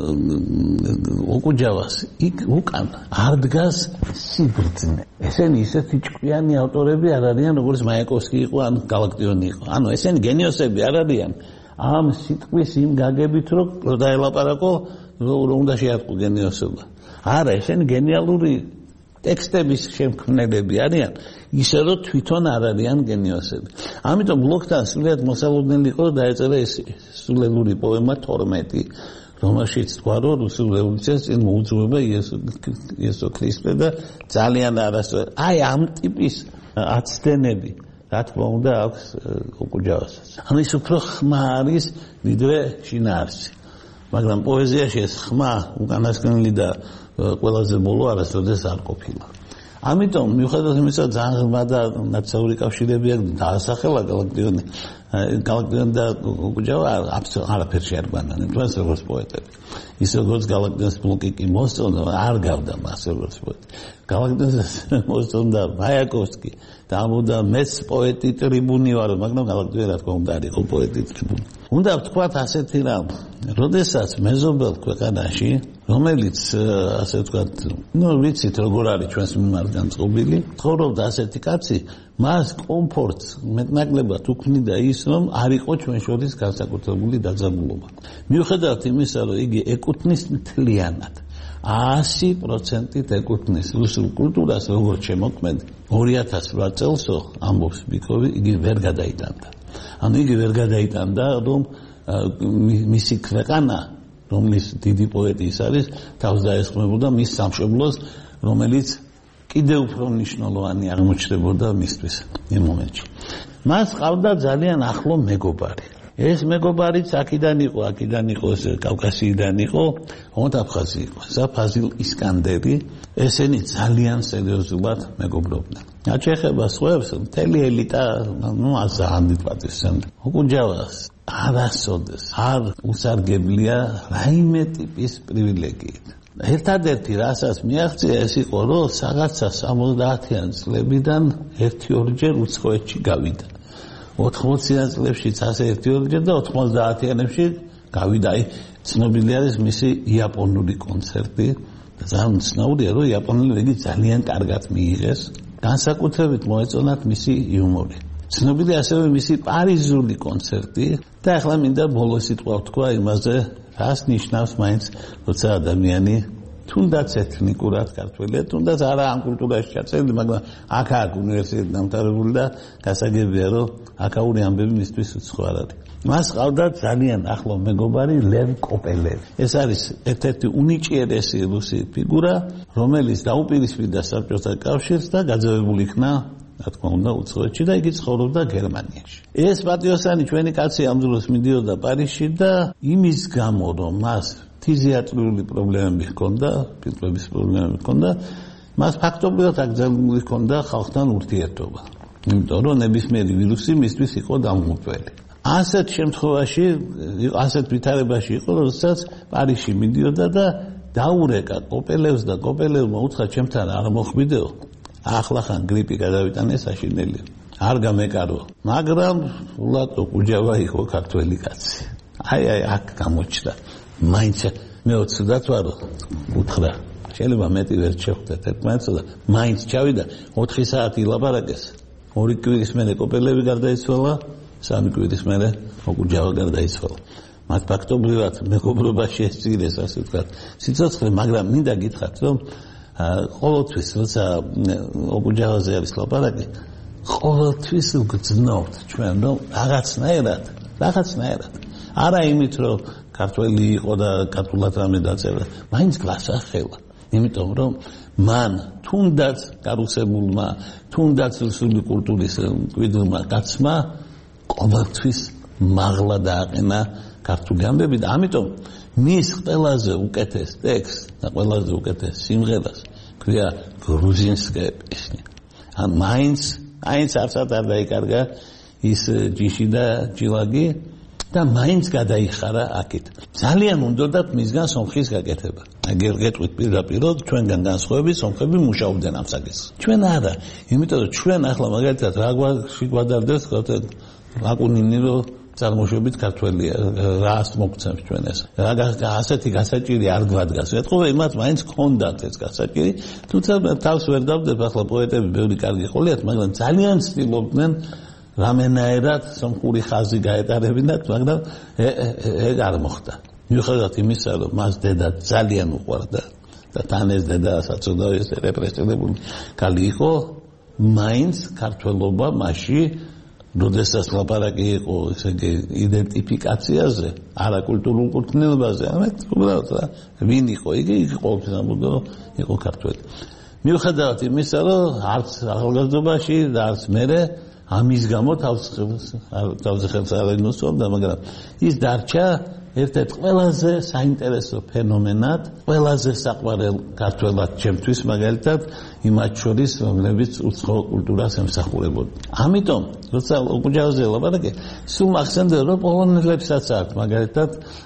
Speaker 3: ოკუჯავას იქ უკან არ დგას სიბრძნე. ესენი ისეთი ჭკვიანი ავტორები არ არიან, როგორც მაიაკოვსკი იყო, ან გალაქტიონი იყო. ანუ ესენი გენიოსები არ არიან. ამ სიტყვის იმ გაგებით, რომ დაელაპარაკო, რომ უნდა შეატყო გენიოსობა. არა, ესენი გენიალური ტექსტების შემქმნელები არიან, ისე რომ თვითონ არ არიან გენიოსები. ამიტომ ბლოკთან სულად მოსალოდნელი იყო და დაეწერა ეს სულელური პოემა თორმეტი, რომელშიც თქვა, რომ რუსულ რევოლუციას წინ მოუძღვება იესო ქრისტე და ძალიან არასწორი. აი ამ ტიპის აცდენები, რა თქმა უნდა, აქვს ოკუჯავასაც. ანუ ის უფრო ხმა არის, ვიდრე შინაარსი. მაგრამ პოეზიაში ეს ხმა უკანასკნელი და ყველაზე ბოლო არასოდეს არ ყოფილა. ამიტომ მიუხედავად იმისა, ძალიან ღრმა და ნაცნობი კავშირები აქვს დაასახელა გალაქტიონი. გალაქტიონი და ოკუჯავა არაფერში არ გვანან, თუნდაც როგორც პოეტები. ის როგორც გალაქტიონის ბლოკი კი მოსწონდა, არ გავდა მას როგორც პოეტი. გალაქტიონის მოსწონდა მაიაკოვსკი და ამბობდა მეც პოეტი ტრიბუნი ვარ, მაგრამ გალაქტიონი რა თქმა უნდა არ იყო პოეტი ტრიბუნი. უნდა ვთქვათ ასეთი რამ, როდესაც მეზობელ ქვეყანაში, რომელიც ასე ვთქვათ, ნუ ვიცით როგორ არის ჩვენს მიმართ განწყობილი, ცხოვრობდა ასეთი კაცი, მას კომფორტს მეტნაკლებად უქმნიდა ის, რომ არ იყო ჩვენ შორის განსაკუთრებული დაძაბულობა. მიუხედავად იმისა, რომ იგი ეკუთვნის მთლიანად ასი პროცენტით ეკუთვნის რუსულ კულტურას, როგორც შემოქმედი, ორი ათას რვა წელსო ამბობს ბიკოვი, იგი ვერ გადაიტანდა. ანუ იგი ვერ გადაიტანდა, რომ მისი ქვეყანა, რომლის დიდი პოეტი ის არის, თავს დაესხმებოდა მის სამშობლოს, რომელიც კიდევ უფრო მნიშვნელოვანი აღმოჩნდებოდა მისთვის იმ მომენტში. მას ყავდა ძალიან ახლო მეგობარი. ეს მეგობარიც აქიდან იყო, აქიდან იყო, კავკასიიდან იყო, აფხაზი იყო, საფაზილ ისკანდერი, ესენი ძალიან სერიოზულად მეგობრობდნენ. რაც ეხება სხვებს, მთელი ელიტა, ნუ ასა ამდით პატივს სცემდა. ოკუჯავას არასოდეს არ უსარგებლია რაიმე ტიპის პრივილეგიით. ერთადერთი რასაც მიაღწია ეს იყო, რომ საღაცა სამოცდაათიან წლებიდან ერთი-ორჯერ უცხოეთში გავიდა. ოთხმოციან წლებშიც ასე ერთი-ორჯერ და ოთხმოცდაათიანებში გავიდა. აი, ცნობილი არის მისი იაპონური კონცერტი. ძალიან ცნობილია, რომ იაპონელი იგი ძალიან კარგად მიიღეს. განსაკუთრებით მოეწონათ მისი იუმორი. ცნობილია ასევე მისი პარიზული კონცერტი და ახლა მინდა ბოლო სიტყვა ვთქვა იმაზე, რას ნიშნავს მაინც, როცა ადამიანი თუნდაც ეთნიკურად ქართველია, თუნდაც არა ამ კულტურაში ჩაწეული, მაგრამ აქ-აქ უნივერსიტეტში დამთავრებული და გასაგებია, რომ აქაური ამბები მისთვის უცხო არ არის. მას ყავდა ძალიან ახლო მეგობარი ლევ კოპელევი. ეს არის ერთ-ერთი უნიჭიერესი რუსი ფიგურა, რომელიც დაუპირისპირდა საბჭოთა კავშირს და გაძევებული იქნა, რა თქმა უნდა, უცხოეთში და იგი ცხოვრობდა გერმანიაში. ეს პატიოსანი ჩვენი კაცი ამ დროს მიდიოდა პარიზში და იმის გამო, რომ მას ფიზიატრიული პრობლემები ჰქონდა, ფილტვების პრობლემები ჰქონდა, მას ფაქტობრივად აკრძალული ჰქონდა ხალხთან ურთიერთობა. იმიტომ რომ ნებისმიერი ვირუსი მისთვის იყო დამღუპველი. ასეთ შემთხვევაში, ასეთ ვითარებაში იყო, როდესაც პარიზში მიდიოდა და დაურეკა კოპელევს და კოპელევმა უთხრა ჩემთან არ მოხვიდეო. ახლა ხან გრიპი გადავიტანე საშინელი. არ გამეკარო, მაგრამ ულატო კუჯავა იყო ქართველი კაცი. აი აი აქ გამოჩნდა. მაინც მე უცდათ ვარო უთხრა. შეიძლება მეტი ვერ შეხვდეთ ერთმანეთს და მაინც ჩავიდა ოთხი საათი ლაპარაკეს. ორი კვირის მერე კოპელევი გარდაიცვალა, სამი კვირის მერე კუჯავა გარდაიცვალა. მათ ფაქტობრივად მეგობრობაში ესწირეს, ასე ვთქვათ, სიცოცხლე, მაგრამ მინდა გითხრათ, რომ ყოველთვის როცა ოკუჯავაზე არის ლაპარაკი, ყოველთვის ვგრძნობთ ჩვენ, რომ რაღაცნაირად, რაღაცნაირად. არა იმით, რომ ქართველი იყო და ქართულად რამე დაწერა, მაინც გასახელა. იმიტომ რომ მან თუნდაც გარუსებულმა, თუნდაც რუსული კულტურის მკვიდრმა კაცმა ყოველთვის მაღლა დააყენა ქართული ამბები და ამიტომ მის ყველაზე უკეთეს ტექსტს და ყველაზე უკეთეს სიმღერას ქვია გრუზინსკაია პესნია. ან მაინც, მაინც არცად არ დაიკარგა ის ჯიში და ჯილაგი და მაინც გადაიხარა აქეთ. ძალიან უნდათ მისგან სომხის გაკეთება. აგერ გეტყვით პირდაპირ, ჩვენგან განსხვავებით სომხები მუშაობდნენ ამ საკითხს. ჩვენ არა, იმიტომ რომ ჩვენ ახლა მაგალითად რა გვაგვადარდეს ლაკუნინი რომ წარმოშობით ქართველია, რას მოგცემს ჩვენ ეს. რა ასეთი გასაჭირი არ გვადგას. ეთქობა იმათ მაინც ჰქონდათ ეს გასაჭირი, თუმცა თავს ვერ დავდებ, ახლა პოეტები ბევრი კარგი ყოლიათ, მაგრამ ძალიან ცდილობდნენ რამენაერად სომხური ხაზი გაეტარებინათ, მაგრამ ეგ არ მოხდა. მიუხედავად იმისა, რომ მას დედა ძალიან უყვარდა და თან ეს დედა საწოდავ ეს რეპრესირებული ქალი იყო, მაინც ქართველობა მასში როდესაც ლაპარაკი იყო ესე იგი იდენტიფიკაციაზე, არა კულტურულ კუთვნილებაზე, ამეთ უბრალოდ რა, ვინ იყო იგი, იგი ყოველთვის ამბობდა, რომ იყო ქართველი. მიუხედავად იმისა, რომ არც ახალგაზრდობაში და არც მერე ამის გამო თავზე ხელს არ ინოსობდა, მაგრამ ის დარჩა ერთ-ერთ ყველაზე საინტერესო ფენომენად, ყველაზე საყვარელ ქართველად ჩემთვის მაგალითად იმათ შორის, რომლებიც უცხო კულტურას ემსახურებოდნენ. ამიტომ, როცა ოკუჯავაზე ლაპარაკე, სულ მახსენდა, რომ პოლონელებსაც აქვს მაგალითად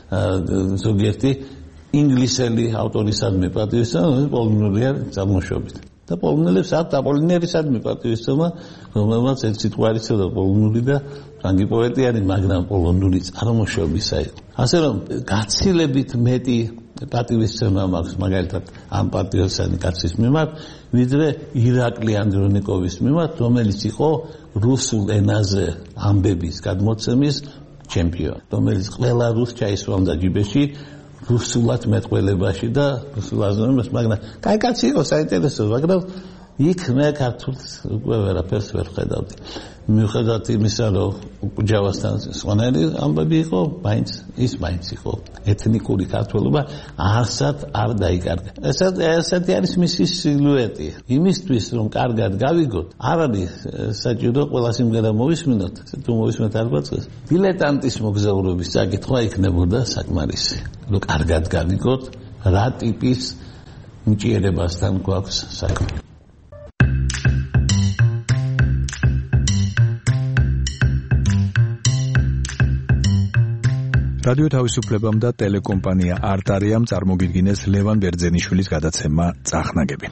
Speaker 3: ზოგიერთი ინგლისელი ავტორისადმი პატივისცემა პოლონურია წარმოშობით. და პოლონელებს აქვს აპოლინერისადმი პატივისცემა, რომელმაც ერთ სიტყვა არის და პოლონური და ფრანგი პოეტი არის, მაგრამ პოლონური წარმოშობისა იყო. ასე რომ გაცილებით მეტი პატივისცემა მაქვს მაგალითად ამ პატიოსანი კაცის მიმართ, ვიდრე ირაკლი ანდრონიკოვის მიმართ, რომელიც იყო რუსულ ენაზე ამბების გადმოცემის ჩემპიონი, რომელიც ყველა რუს ჩაისვამდა ჯიბეში რუსულად მეტყველებაში და რუსულ აზროვნებას, მაგრამ კაი კაცი იყო, საინტერესო, მაგრამ იქ მე ქართულს უკვე ვერაფერს ვერ ხედავდი. მიუხედავად იმისა, რომ ოკუჯავასთან სხვანაირი ამბები იყო, მაინც ის მაინც იყო ეთნიკური ქართველობა, არსად არ დაიკარგა. ესეთი არის მისი სილუეტი. იმისთვის, რომ კარგად გავიგოთ, არ არის საჭირო ყველა სიმღერა მოვისმინოთ, თუ მოვისმენთ არ გვაწყდეს. დილეტანტის მოგზაურობის საკითხვა იქნებოდა საკმარისი. რომ კარგად გავიგოთ, რა ტიპის მჭირებასთან გვაქვს საქმე.
Speaker 2: რადიო თავისუფლებამ და ტელეკომპანია არტარიამ წარმოგიდგინეს ლევან ბერძენიშვილის გადაცემა წახნაგები.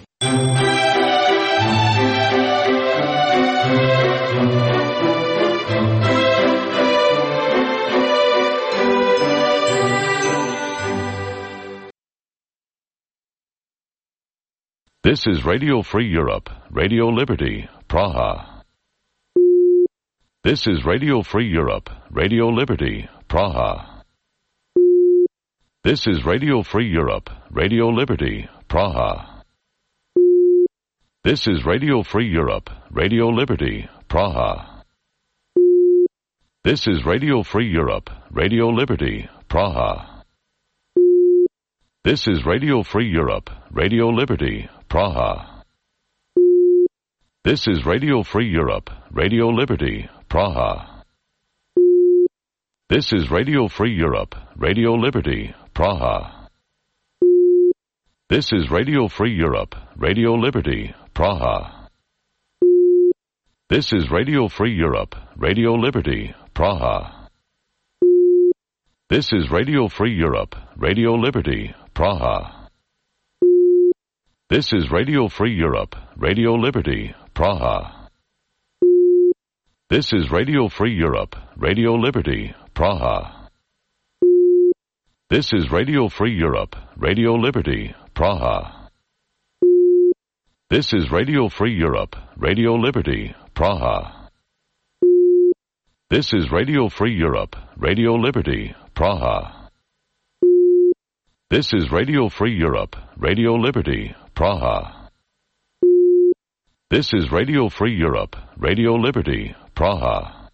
Speaker 1: This is Radio Free Europe, Radio Liberty, Praha. This is Radio Free Europe, Radio Liberty, Praha. This is Radio Free Europe, Radio Liberty, Praha. This is Radio Free Europe, Radio Liberty, Praha. This is Radio Free Europe, Radio Liberty, Praha. This is Radio Free Europe, Radio Liberty, Praha. This is Radio Free Europe, Radio Liberty, Praha. This is Radio Free Europe, Radio Liberty, Praha. This is Radio Free Europe, Radio Liberty, Praha. This is Radio Free Europe, Radio Liberty, Praha. This is Radio Free Europe, Radio Liberty, Praha. This is Radio Free Europe, Radio Liberty, Praha. This is Radio Free Europe, Radio Liberty, Praha. This is Radio Free Europe, Radio Liberty, Praha. This is Radio Free Europe, Radio Liberty, Praha. This is Radio Free Europe, Radio Liberty, Praha. This is Radio Free Europe, Radio Liberty, Praha. This is Radio Free Europe, Radio Liberty, Praha.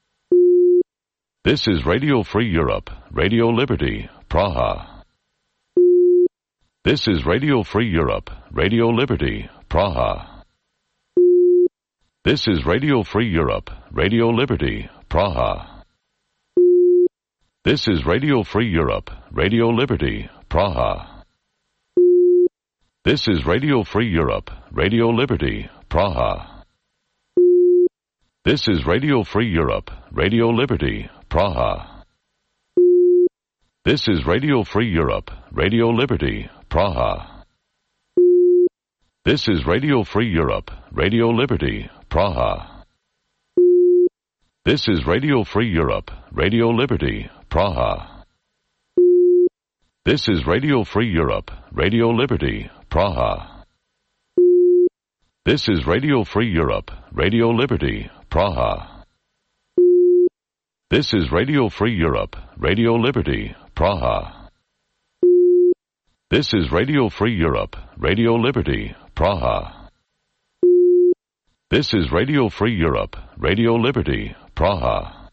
Speaker 1: This is Radio Free Europe, Radio Liberty, Praha. This is Radio Free Europe, Radio Liberty, Praha. This is Radio Free Europe, Radio Liberty, Praha. This is Radio Free Europe, Radio Liberty, Praha. This is Radio Free Europe, Radio Liberty, Praha. This is Radio Free Europe, Radio Liberty, Praha. This is Radio Free Europe, Radio Liberty, Praha. This is Radio Free Europe, Radio Liberty, Praha. This is Radio Free Europe, Radio Liberty, Praha. This is Radio Free Europe, Radio Liberty, Praha. This is Radio Free Europe, Radio Liberty, Praha. This is Radio Free Europe, Radio Liberty, Praha. This is Radio Free Europe, Radio Liberty, Praha. This is Radio Free Europe, Radio Liberty, Praha.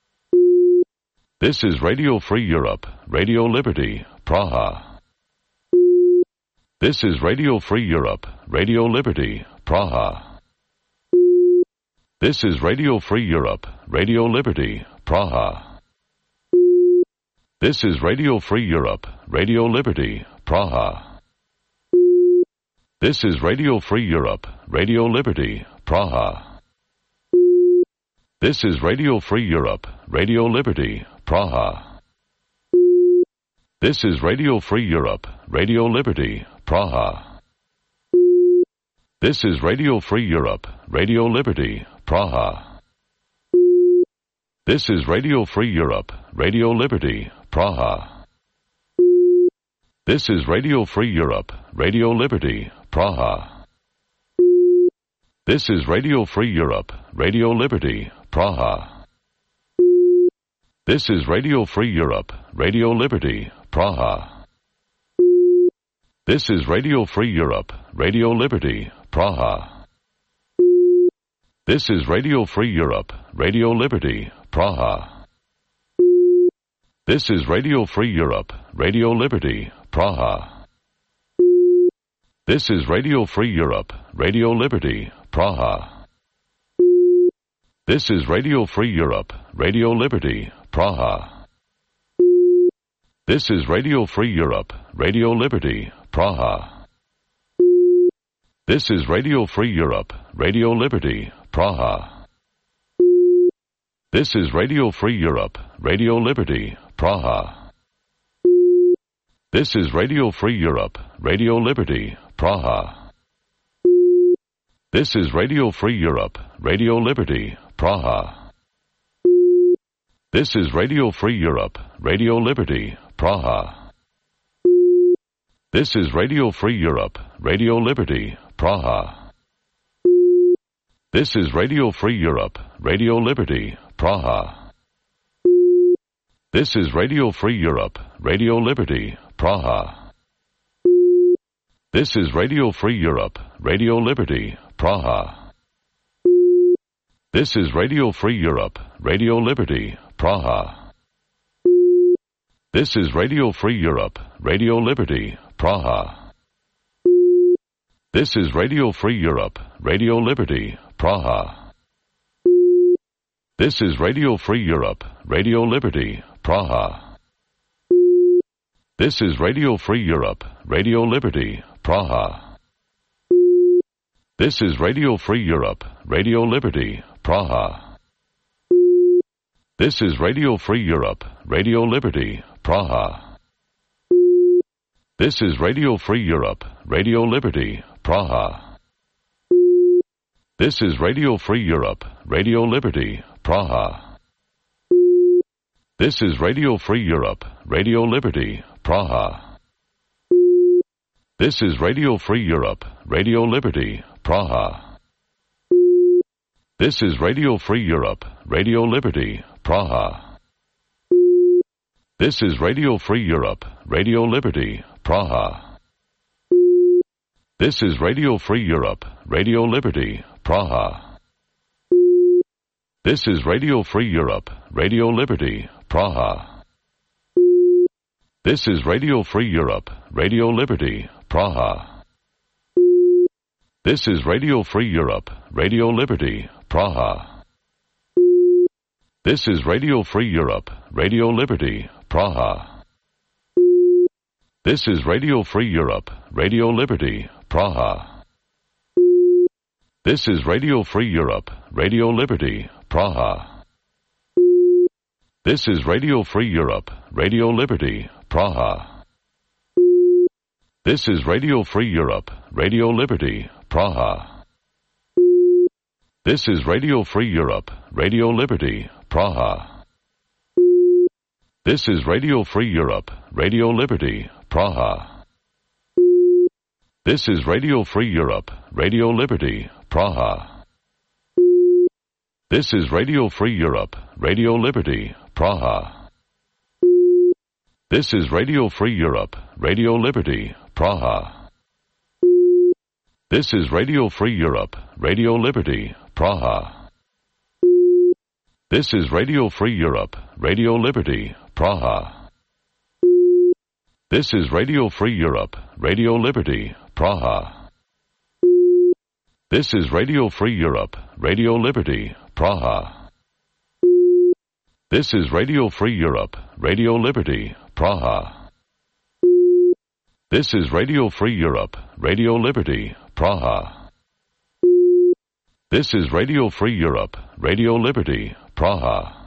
Speaker 1: This is Radio Free Europe, Radio Liberty, Praha. This is Radio Free Europe, Radio Liberty, Praha. This is Radio Free Europe, Radio Liberty, Praha. This is Radio Free Europe, Radio Liberty, Praha. This is Radio Free Europe, Radio Liberty, Praha. This is Radio Free Europe, Radio Liberty, Praha. This is Radio Free Europe, Radio Liberty, Praha. This is Radio Free Europe, Radio Liberty, Praha. This is Radio Free Europe, Radio Liberty, Praha. This is Radio Free Europe, Radio Liberty, Praha. This is Radio Free Europe, Radio Liberty, Praha. This is Radio Free Europe, Radio Liberty, Praha. This is Radio Free Europe, Radio Liberty, Praha. This is Radio Free Europe, Radio Liberty, Praha. This is Radio Free Europe, Radio Liberty, Praha. This is Radio Free Europe, Radio Liberty, Praha. This is Radio Free Europe, Radio Liberty, Praha. This is Radio Free Europe, Radio Liberty, Praha. This is Radio Free Europe, Radio Liberty, Praha. This is Radio Free Europe, Radio Liberty, Praha. This is Radio Free Europe, Radio Liberty, Praha. This is Radio Free Europe, Radio Liberty, Praha. This is Radio Free Europe, Radio Liberty, Praha. This is Radio Free Europe, Radio Liberty, Praha. This is Radio Free Europe, Radio Liberty, Praha. This is Radio Free Europe, Radio Liberty, Praha. This is Radio Free Europe, Radio Liberty, Praha. This is Radio Free Europe, Radio Liberty, Praha. This is Radio Free Europe, Radio Liberty, Praha. This is Radio Free Europe, Radio Liberty, Praha. This is Radio Free Europe, Radio Liberty, Praha. This is Radio Free Europe, Radio Liberty, Praha. This is Radio Free Europe, Radio Liberty, Praha. This is Radio Free Europe, Radio Liberty, Praha. This is Radio Free Europe, Radio Liberty, Praha. This is Radio Free Europe, Radio Liberty, Praha. This is Radio Free Europe, Radio Liberty, Praha. This is Radio Free Europe, Radio Liberty, Praha. This is Radio Free Europe, Radio Liberty, Praha. This is Radio Free Europe, Radio Liberty, Praha. This is Radio Free Europe, Radio Liberty, Praha. This is Radio Free Europe, Radio Liberty, Praha. This is Radio Free Europe, Radio Liberty, Praha. This is Radio Free Europe, Radio Liberty, Praha. This is Radio Free Europe, Radio Liberty, Praha. This is Radio Free Europe, Radio Liberty, Praha. This is Radio Free Europe, Radio Liberty, Praha. This is Radio Free Europe, Radio Liberty, Praha. This is Radio Free Europe, Radio Liberty, Praha. This is Radio Free Europe, Radio Liberty, Praha. This is Radio Free Europe, Radio Liberty, Praha. This is Radio Free Europe, Radio Liberty, Praha. This is Radio Free Europe, Radio Liberty, Praha. This is Radio Free Europe, Radio Liberty, Praha. This is Radio Free Europe, Radio Liberty, Praha. This is Radio Free Europe, Radio Liberty, Praha. This is Radio Free Europe, Radio Liberty, Praha. This is Radio Free Europe, Radio Liberty, Praha. This is Radio Free Europe, Radio Liberty, Praha. This is Radio Free Europe, Radio Liberty, Praha. This is Radio Free Europe, Radio Liberty, Praha.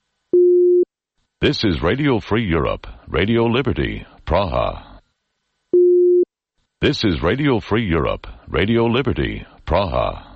Speaker 1: This is Radio Free Europe, Radio Liberty, Praha. This is Radio Free Europe, Radio Liberty, Praha.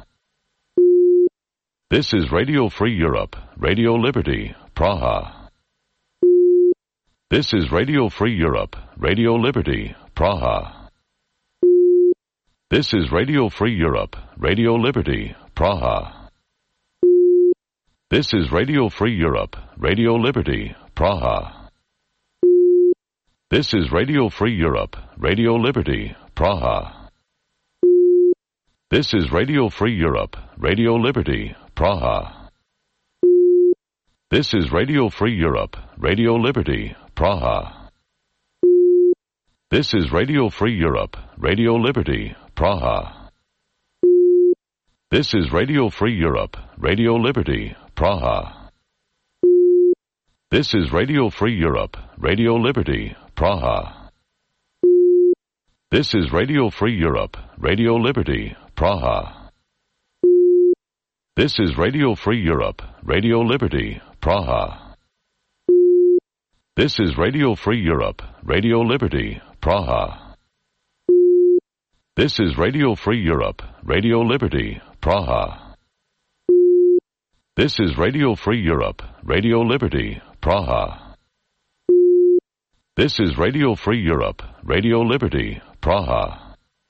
Speaker 1: This is Radio Free Europe, Radio Liberty, Praha. This is Radio Free Europe, Radio Liberty, Praha. This is Radio Free Europe, Radio Liberty, Praha. This is Radio Free Europe, Radio Liberty, Praha. This is Radio Free Europe, Radio Liberty, Praha. This is Radio Free Europe, Radio Liberty, Praha. This is Radio Free Europe, Radio Liberty, Praha. This is Radio Free Europe, Radio Liberty, Praha. This is Radio Free Europe, Radio Liberty, Praha. This is Radio Free Europe, Radio Liberty, Praha. This is Radio Free Europe, Radio Liberty, Praha. This is Radio Free Europe, Radio Liberty, Praha. This is Radio Free Europe, Radio Liberty, Praha. This is Radio Free Europe, Radio Liberty, Praha. This is Radio Free Europe, Radio Liberty, Praha. This is Radio Free Europe, Radio Liberty, Praha.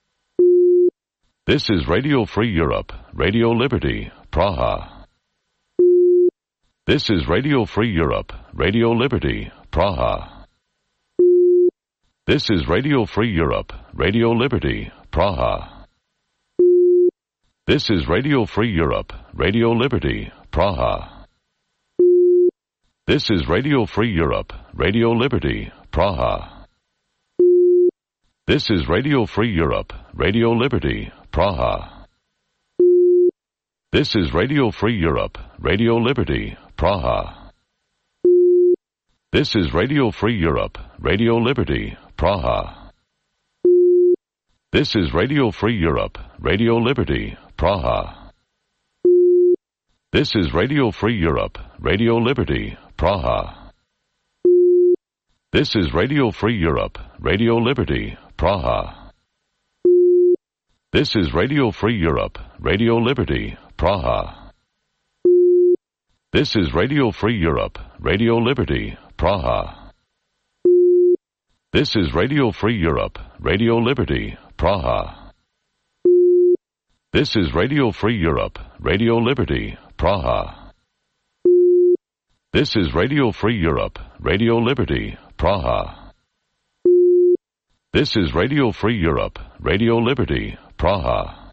Speaker 1: This is Radio Free Europe, Radio Liberty, Praha. This is Radio Free Europe, Radio Liberty, Praha. This is Radio Free Europe, Radio Liberty, Praha. This is Radio Free Europe, Radio Liberty, Praha. This is Radio Free Europe, Radio Liberty, Praha. This is Radio Free Europe, Radio Liberty, Praha. This is Radio Free Europe, Radio Liberty, Praha. This is Radio Free Europe, Radio Liberty, Praha. This is Radio Free Europe, Radio Liberty, Praha. This is Radio Free Europe, Radio Liberty, Praha. This is Radio Free Europe, Radio Liberty, Praha. This is Radio Free Europe, Radio Liberty, Praha. This is Radio Free Europe, Radio Liberty, Praha. This is Radio Free Europe, Radio Liberty, Praha. This is Radio Free Europe, Radio Liberty, Praha. This is Radio Free Europe, Radio Liberty, Praha. This is Radio Free Europe, Radio Liberty, Praha.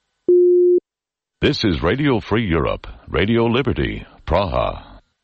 Speaker 1: This is Radio Free Europe, Radio Liberty, Praha.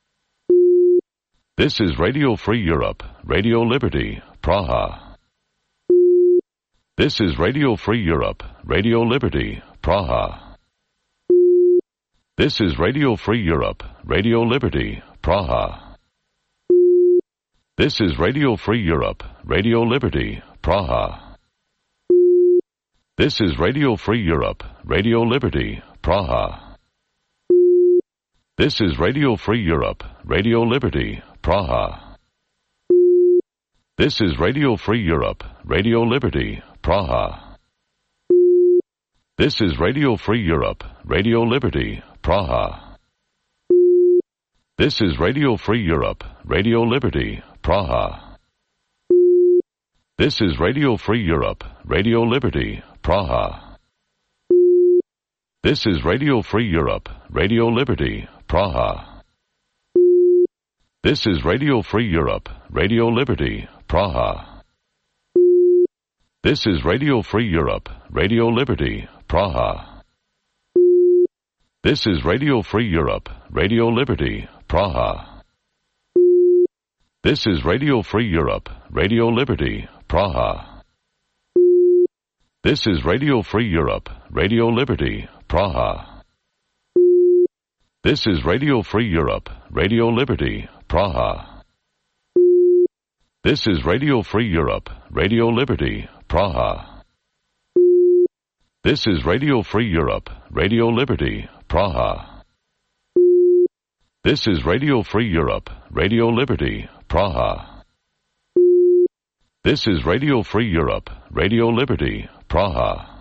Speaker 1: This is Radio Free Europe, Radio Liberty, Praha. This is Radio Free Europe, Radio Liberty, Praha. This is Radio Free Europe, Radio Liberty, Praha. This is Radio Free Europe, Radio Liberty, Praha. This is Radio Free Europe, Radio Liberty, Praha. This is Radio Free Europe, Radio Liberty, Praha. This is Radio Free Europe, Radio Liberty, Praha. This is Radio Free Europe, Radio Liberty, Praha. This is Radio Free Europe, Radio Liberty, Praha. This is Radio Free Europe, Radio Liberty, Praha. This is Radio Free Europe, Radio Liberty, Praha. This is Radio Free Europe, Radio Liberty, Praha. This is Radio Free Europe, Radio Liberty, Praha. This is Radio Free Europe, Radio Liberty, Praha. This is Radio Free Europe, Radio Liberty, Praha. This is Radio Free Europe, Radio Liberty, Praha. This is Radio Free Europe, Radio Liberty, Praha. This is Radio Free Europe, Radio Liberty, Praha. This is Radio Free Europe, Radio Liberty, Praha. This is Radio Free Europe, Radio Liberty, Praha. This is Radio Free Europe, Radio Liberty, Praha.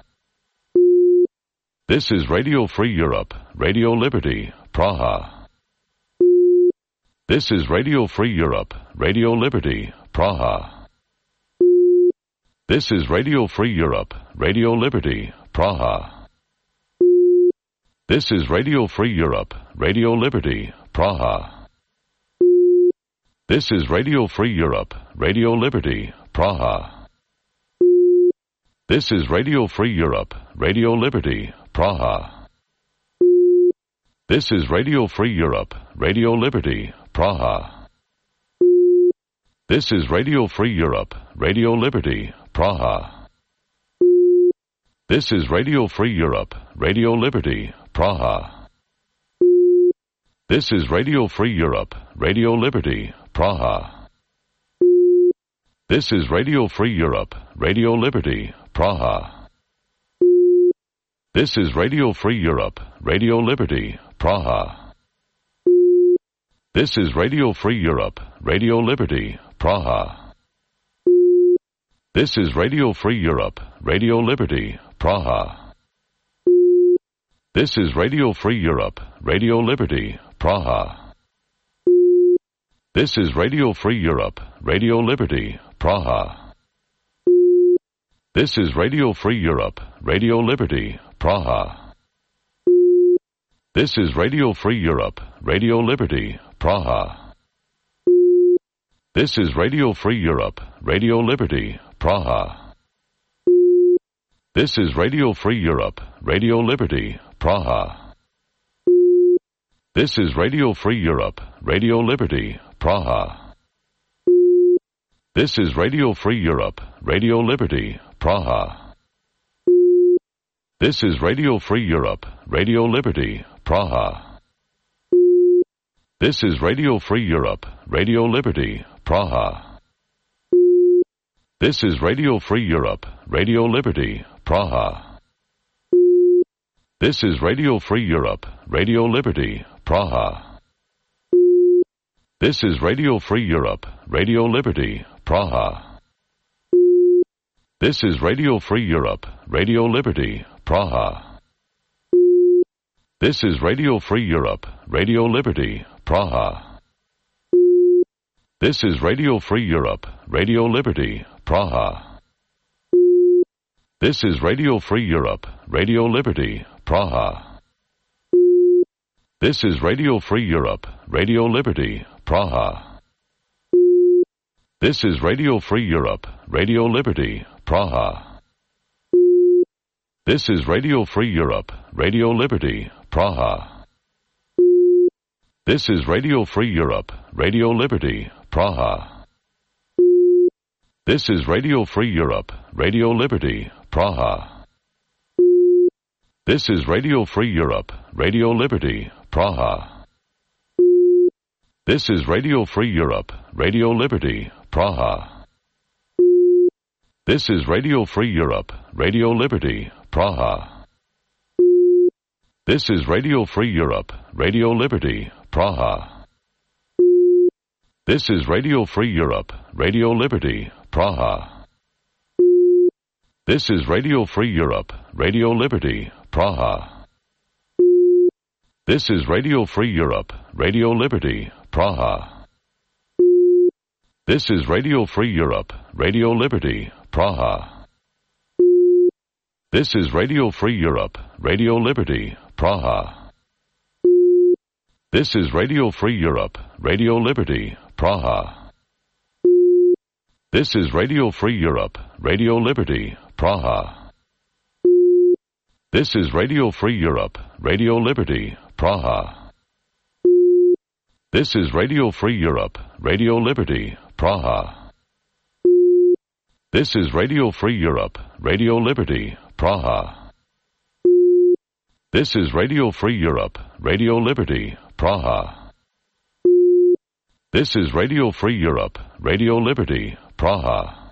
Speaker 1: This is Radio Free Europe, Radio Liberty, Praha. This is Radio Free Europe, Radio Liberty, Praha. This is Radio Free Europe, Radio Liberty, Praha. This is Radio Free Europe, Radio Liberty, Praha. This is Radio Free Europe, Radio Liberty, Praha. This is Radio Free Europe, Radio Liberty, Praha. This is Radio Free Europe, Radio Liberty, Praha. This is Radio Free Europe, Radio Liberty, Praha. This is Radio Free Europe, Radio Liberty, Praha. This is Radio Free Europe, Radio Liberty, Praha. This is Radio Free Europe, Radio Liberty, Praha. This is Radio Free Europe, Radio Liberty, Praha. This is Radio Free Europe, Radio Liberty, Praha. This is Radio Free Europe, Radio Liberty, Praha. This is Radio Free Europe, Radio Liberty, Praha. This is Radio Free Europe, Radio Liberty, Praha. This is Radio Free Europe, Radio Liberty, Praha. This is Radio Free Europe, Radio Liberty, Praha. This is Radio Free Europe, Radio Liberty, Praha. This is Radio Free Europe, Radio Liberty, Praha. This is Radio Free Europe, Radio Liberty, Praha. This is Radio Free Europe, Radio Liberty, Praha. This is Radio Free Europe, Radio Liberty, Praha. This is Radio Free Europe, Radio Liberty, Praha. This is Radio Free Europe, Radio Liberty, Praha. This is Radio Free Europe, Radio Liberty, Praha. This is Radio Free Europe, Radio Liberty, Praha. This is Radio Free Europe, Radio Liberty, Praha. This is Radio Free Europe, Radio Liberty, Praha. This is Radio Free Europe, Radio Liberty, Praha. This is Radio Free Europe, Radio Liberty, Praha. This is Radio Free Europe, Radio Liberty, Praha. This is Radio Free Europe, Radio Liberty, Praha. This is Radio Free Europe, Radio Liberty, Praha. This is Radio Free Europe, Radio Liberty, Praha. This is Radio Free Europe, Radio Liberty, Praha. This is Radio Free Europe, Radio Liberty, Praha. This is Radio Free Europe, Radio Liberty, Praha. This is Radio Free Europe, Radio Liberty, Praha. This is Radio Free Europe, Radio Liberty, Praha. This is Radio Free Europe, Radio Liberty, Praha. This is Radio Free Europe, Radio Liberty, Praha. This is Radio Free Europe, Radio Liberty, Praha. This is Radio Free Europe, Radio Liberty, Praha. This is Radio Free Europe, Radio Liberty, Praha. This is Radio Free Europe, Radio Liberty, Praha. This is Radio Free Europe, Radio Liberty, Praha. This is Radio Free Europe, Radio Liberty, Praha. This is Radio Free Europe, Radio Liberty, Praha. This is Radio Free Europe, Radio Liberty, Praha. This is Radio Free Europe, Radio Liberty, Praha. This is Radio Free Europe, Radio Liberty, Praha.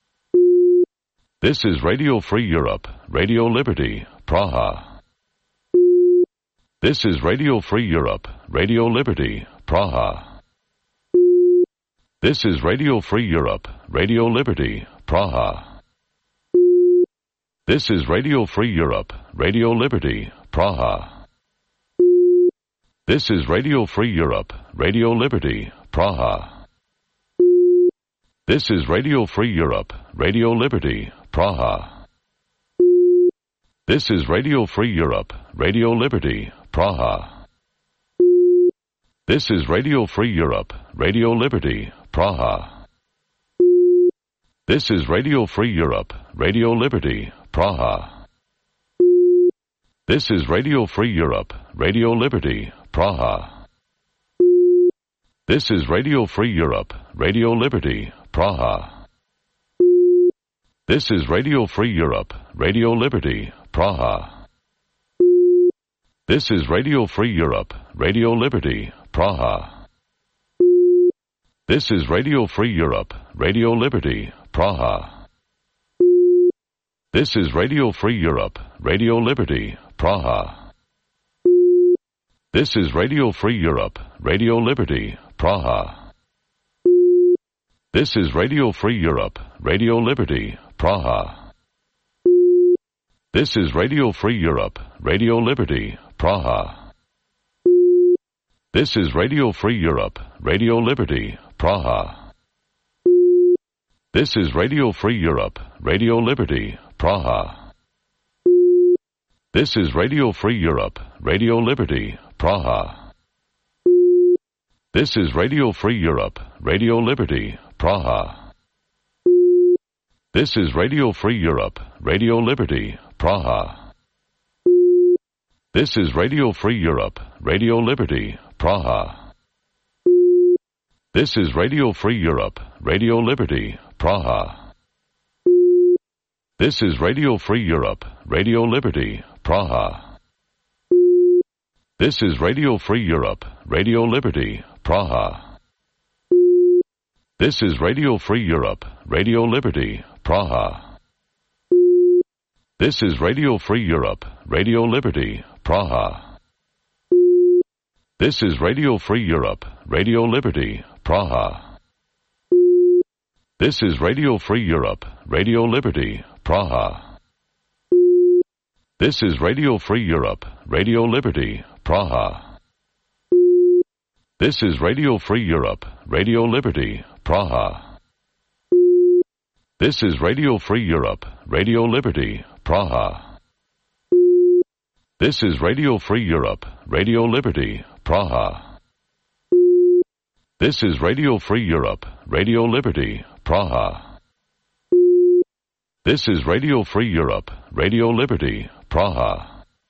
Speaker 1: This is Radio Free Europe, Radio Liberty, Praha. This is Radio Free Europe, Radio Liberty, Praha. This is Radio Free Europe, Radio Liberty, Praha. This is Radio Free Europe, Radio Liberty, Praha. This is Radio Free Europe, Radio Liberty, Praha. This is Radio Free Europe, Radio Liberty, Praha. This is Radio Free Europe, Radio Liberty, Praha. This is Radio Free Europe, Radio Liberty, Praha. This is Radio Free Europe, Radio Liberty, Praha. This is Radio Free Europe, Radio Liberty, Praha. This is Radio Free Europe, Radio Liberty, Praha. This is Radio Free Europe, Radio Liberty, Praha. This is Radio Free Europe, Radio Liberty, Praha. This is Radio Free Europe, Radio Liberty, Praha. This is Radio Free Europe, Radio Liberty, Praha. This is Radio Free Europe, Radio Liberty, Praha. This is Radio Free Europe, Radio Liberty, Praha. This is Radio Free Europe, Radio Liberty, Praha. This is Radio Free Europe, Radio Liberty, Praha. This is Radio Free Europe, Radio Liberty, Praha. This is Radio Free Europe, Radio Liberty, Praha. This is Radio Free Europe, Radio Liberty, Praha. This is Radio Free Europe, Radio Liberty, Praha. This is Radio Free Europe, Radio Liberty, Praha. This is Radio Free Europe, Radio Liberty, Praha. This is Radio Free Europe, Radio Liberty, Praha. This is Radio Free Europe, Radio Liberty, Praha. This is Radio Free Europe, Radio Liberty, Praha. This is Radio Free Europe, Radio Liberty, Praha. This is Radio Free Europe, Radio Liberty, Praha. This is Radio Free Europe, Radio Liberty, Praha. This is Radio Free Europe, Radio Liberty, Praha. This is Radio Free Europe, Radio Liberty, Praha. This is Radio Free Europe, Radio Liberty, Praha. This is Radio Free Europe, Radio Liberty, Praha. This is Radio Free Europe, Radio Liberty, Praha. This is Radio Free Europe, Radio Liberty, Praha.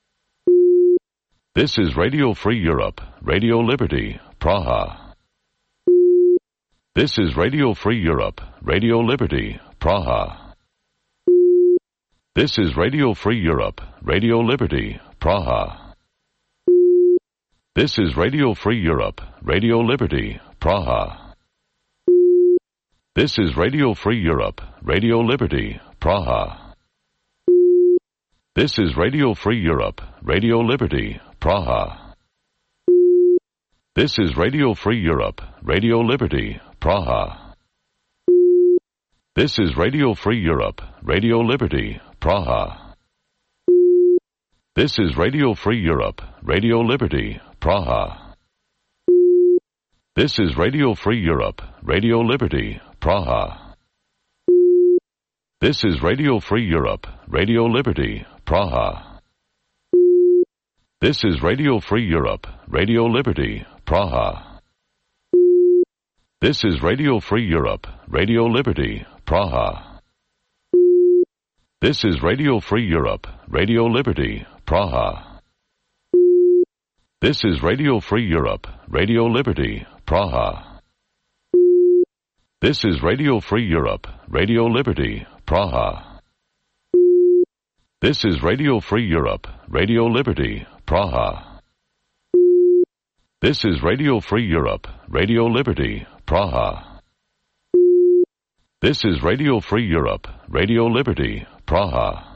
Speaker 1: This is Radio Free Europe, Radio Liberty, Praha. This is Radio Free Europe, Radio Liberty, Praha. This is Radio Free Europe, Radio Liberty, Praha. This is Radio Free Europe, Radio Liberty, Praha. This is Radio Free Europe, Radio Liberty, Praha. This is Radio Free Europe, Radio Liberty, Praha. This is Radio Free Europe, Radio Liberty, Praha. This is Radio Free Europe, Radio Liberty, Praha. This is Radio Free Europe, Radio Liberty, Praha. This is Radio Free Europe, Radio Liberty, Praha. This is Radio Free Europe, Radio Liberty, Praha. This is Radio Free Europe, Radio Liberty, Praha. This is Radio Free Europe, Radio Liberty, Praha. This is Radio Free Europe, Radio Liberty, Praha. This is Radio Free Europe, Radio Liberty, Praha. This is Radio Free Europe, Radio Liberty, Praha. This is Radio Free Europe, Radio Liberty, Praha. This is Radio Free Europe, Radio Liberty, Praha. This is Radio Free Europe, Radio Liberty, Praha.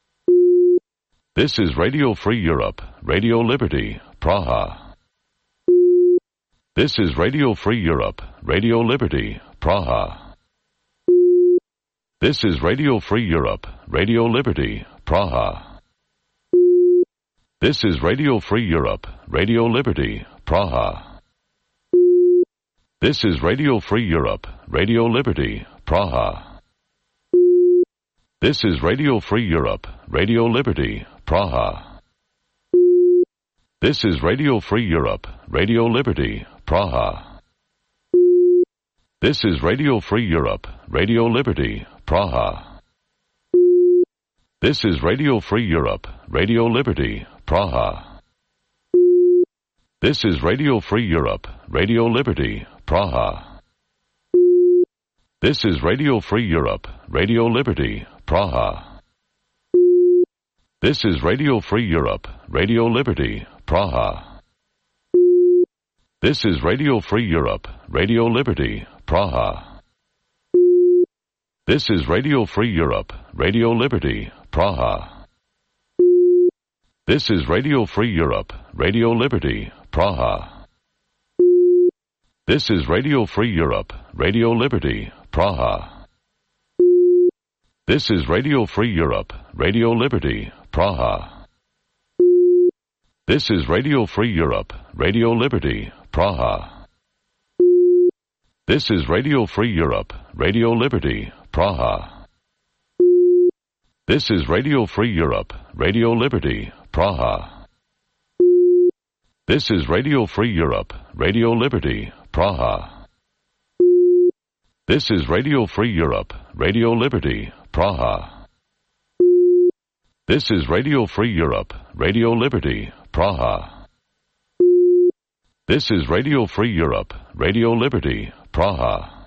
Speaker 1: This is Radio Free Europe, Radio Liberty, Praha. This is Radio Free Europe, Radio Liberty, Praha. This is Radio Free Europe, Radio Liberty, Praha. This is Radio Free Europe, Radio Liberty, Praha. This is Radio Free Europe, Radio Liberty, Praha. This is Radio Free Europe, Radio Liberty, Praha. This is Radio Free Europe, Radio Liberty, Praha. This is Radio Free Europe, Radio Liberty, Praha. This is Radio Free Europe, Radio Liberty, Praha. This is Radio Free Europe, Radio Liberty, Praha. This is Radio Free Europe, Radio Liberty, Praha. This is Radio Free Europe, Radio Liberty, Praha. This is Radio Free Europe, Radio Liberty, Praha. This is Radio Free Europe, Radio Liberty, Praha. This is Radio Free Europe, Radio Liberty, Praha. This is Radio Free Europe, Radio Liberty, Praha. This is Radio Free Europe, Radio Liberty, Praha. This is Radio Free Europe, Radio Liberty, Praha. This is Radio Free Europe, Radio Liberty, Praha. This is Radio Free Europe, Radio Liberty, Praha. This is Radio Free Europe, Radio Liberty, Praha. This is Radio Free Europe, Radio Liberty, Praha. This is Radio Free Europe, Radio Liberty, Praha. This is Radio Free Europe, Radio Liberty, Praha.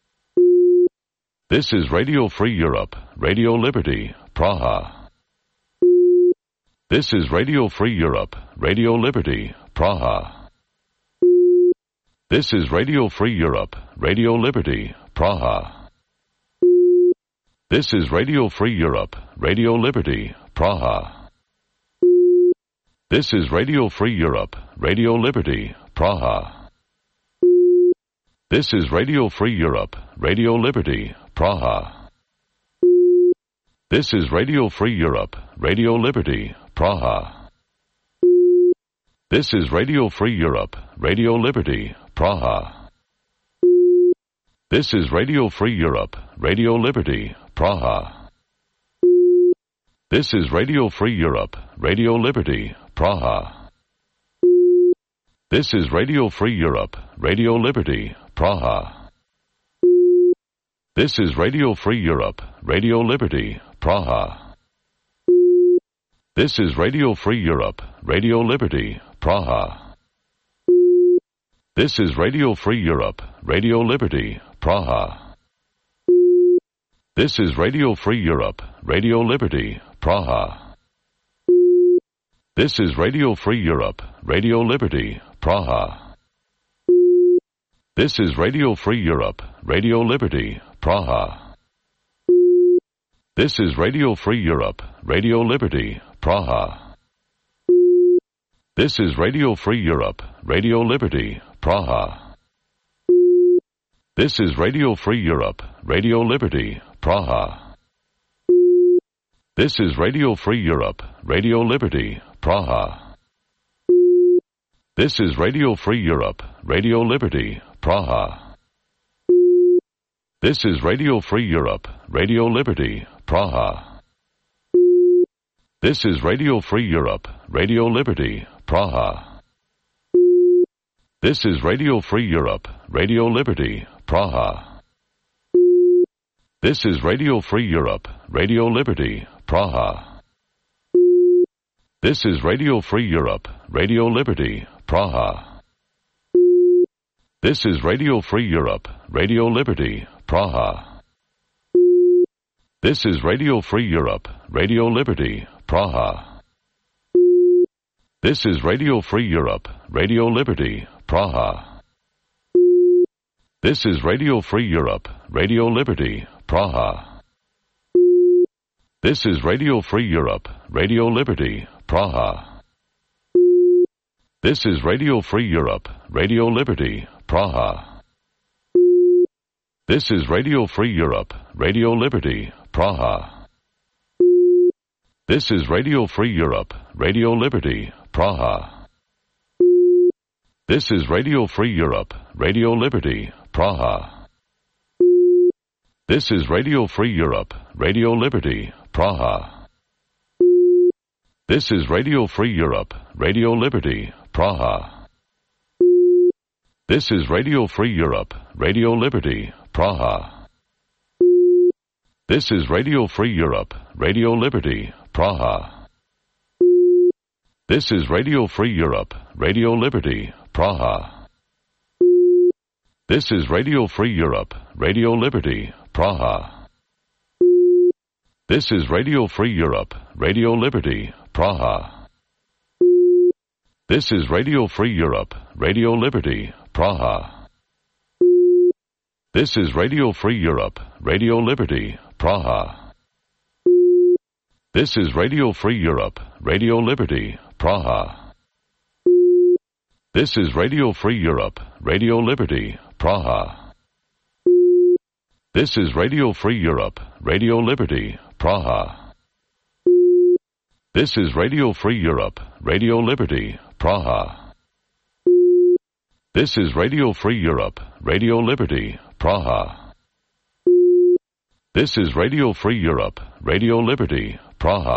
Speaker 1: This is Radio Free Europe, Radio Liberty, Praha. This is Radio Free Europe, Radio Liberty, Praha. This is Radio Free Europe, Radio Liberty, Praha. This is Radio Free Europe, Radio Liberty, Praha. This is Radio Free Europe, Radio Liberty, Praha. This is Radio Free Europe, Radio Liberty, Praha. This is Radio Free Europe, Radio Liberty, Praha. This is Radio Free Europe, Radio Liberty, Praha. This is Radio Free Europe, Radio Liberty, Praha. This is Radio Free Europe, Radio Liberty, Praha. This is Radio Free Europe, Radio Liberty, Praha. This is Radio Free Europe, Radio Liberty, Praha. This is Radio Free Europe, Radio Liberty, Praha. This is Radio Free Europe, Radio Liberty, Praha. This is Radio Free Europe, Radio Liberty, Praha. This is Radio Free Europe, Radio Liberty, Praha. This is Radio Free Europe, Radio Liberty, Praha. This is Radio Free Europe, Radio Liberty, Praha. This is Radio Free Europe, Radio Liberty, Praha. This is Radio Free Europe, Radio Liberty, Praha. This is Radio Free Europe, Radio Liberty, Praha. This is Radio Free Europe, Radio Liberty, Praha. This is Radio Free Europe, Radio Liberty, Praha. This is Radio Free Europe, Radio Liberty, Praha. This is Radio Free Europe, Radio Liberty, Praha. This is Radio Free Europe, Radio Liberty, Praha. This is Radio Free Europe, Radio Liberty, Praha. This is Radio Free Europe, Radio Liberty, Praha. This is Radio Free Europe, Radio Liberty, Praha. This is Radio Free Europe, Radio Liberty, Praha. This is Radio Free Europe, Radio Liberty, Praha. This is Radio Free Europe, Radio Liberty, Praha. This is Radio Free Europe, Radio Liberty, Praha. This is Radio Free Europe, Radio Liberty, Praha. This is Radio Free Europe, Radio Liberty, Praha. This is Radio Free Europe, Radio Liberty, Praha. This is Radio Free Europe, Radio Liberty, Praha. This is Radio Free Europe, Radio Liberty, Praha. This is Radio Free Europe, Radio Liberty, Praha. This is Radio Free Europe, Radio Liberty, Praha. This is Radio Free Europe, Radio Liberty, Praha. This is Radio Free Europe, Radio Liberty, Praha. This is Radio Free Europe, Radio Liberty, Praha. This is Radio Free Europe, Radio Liberty, Praha. This is Radio Free Europe, Radio Liberty, Praha. This is Radio Free Europe, Radio Liberty, Praha. This is Radio Free Europe, Radio Liberty, Praha. This is Radio Free Europe, Radio Liberty, Praha. This is Radio Free Europe, Radio Liberty, Praha. This is Radio Free Europe, Radio Liberty, Praha. This is Radio Free Europe, Radio Liberty, Praha.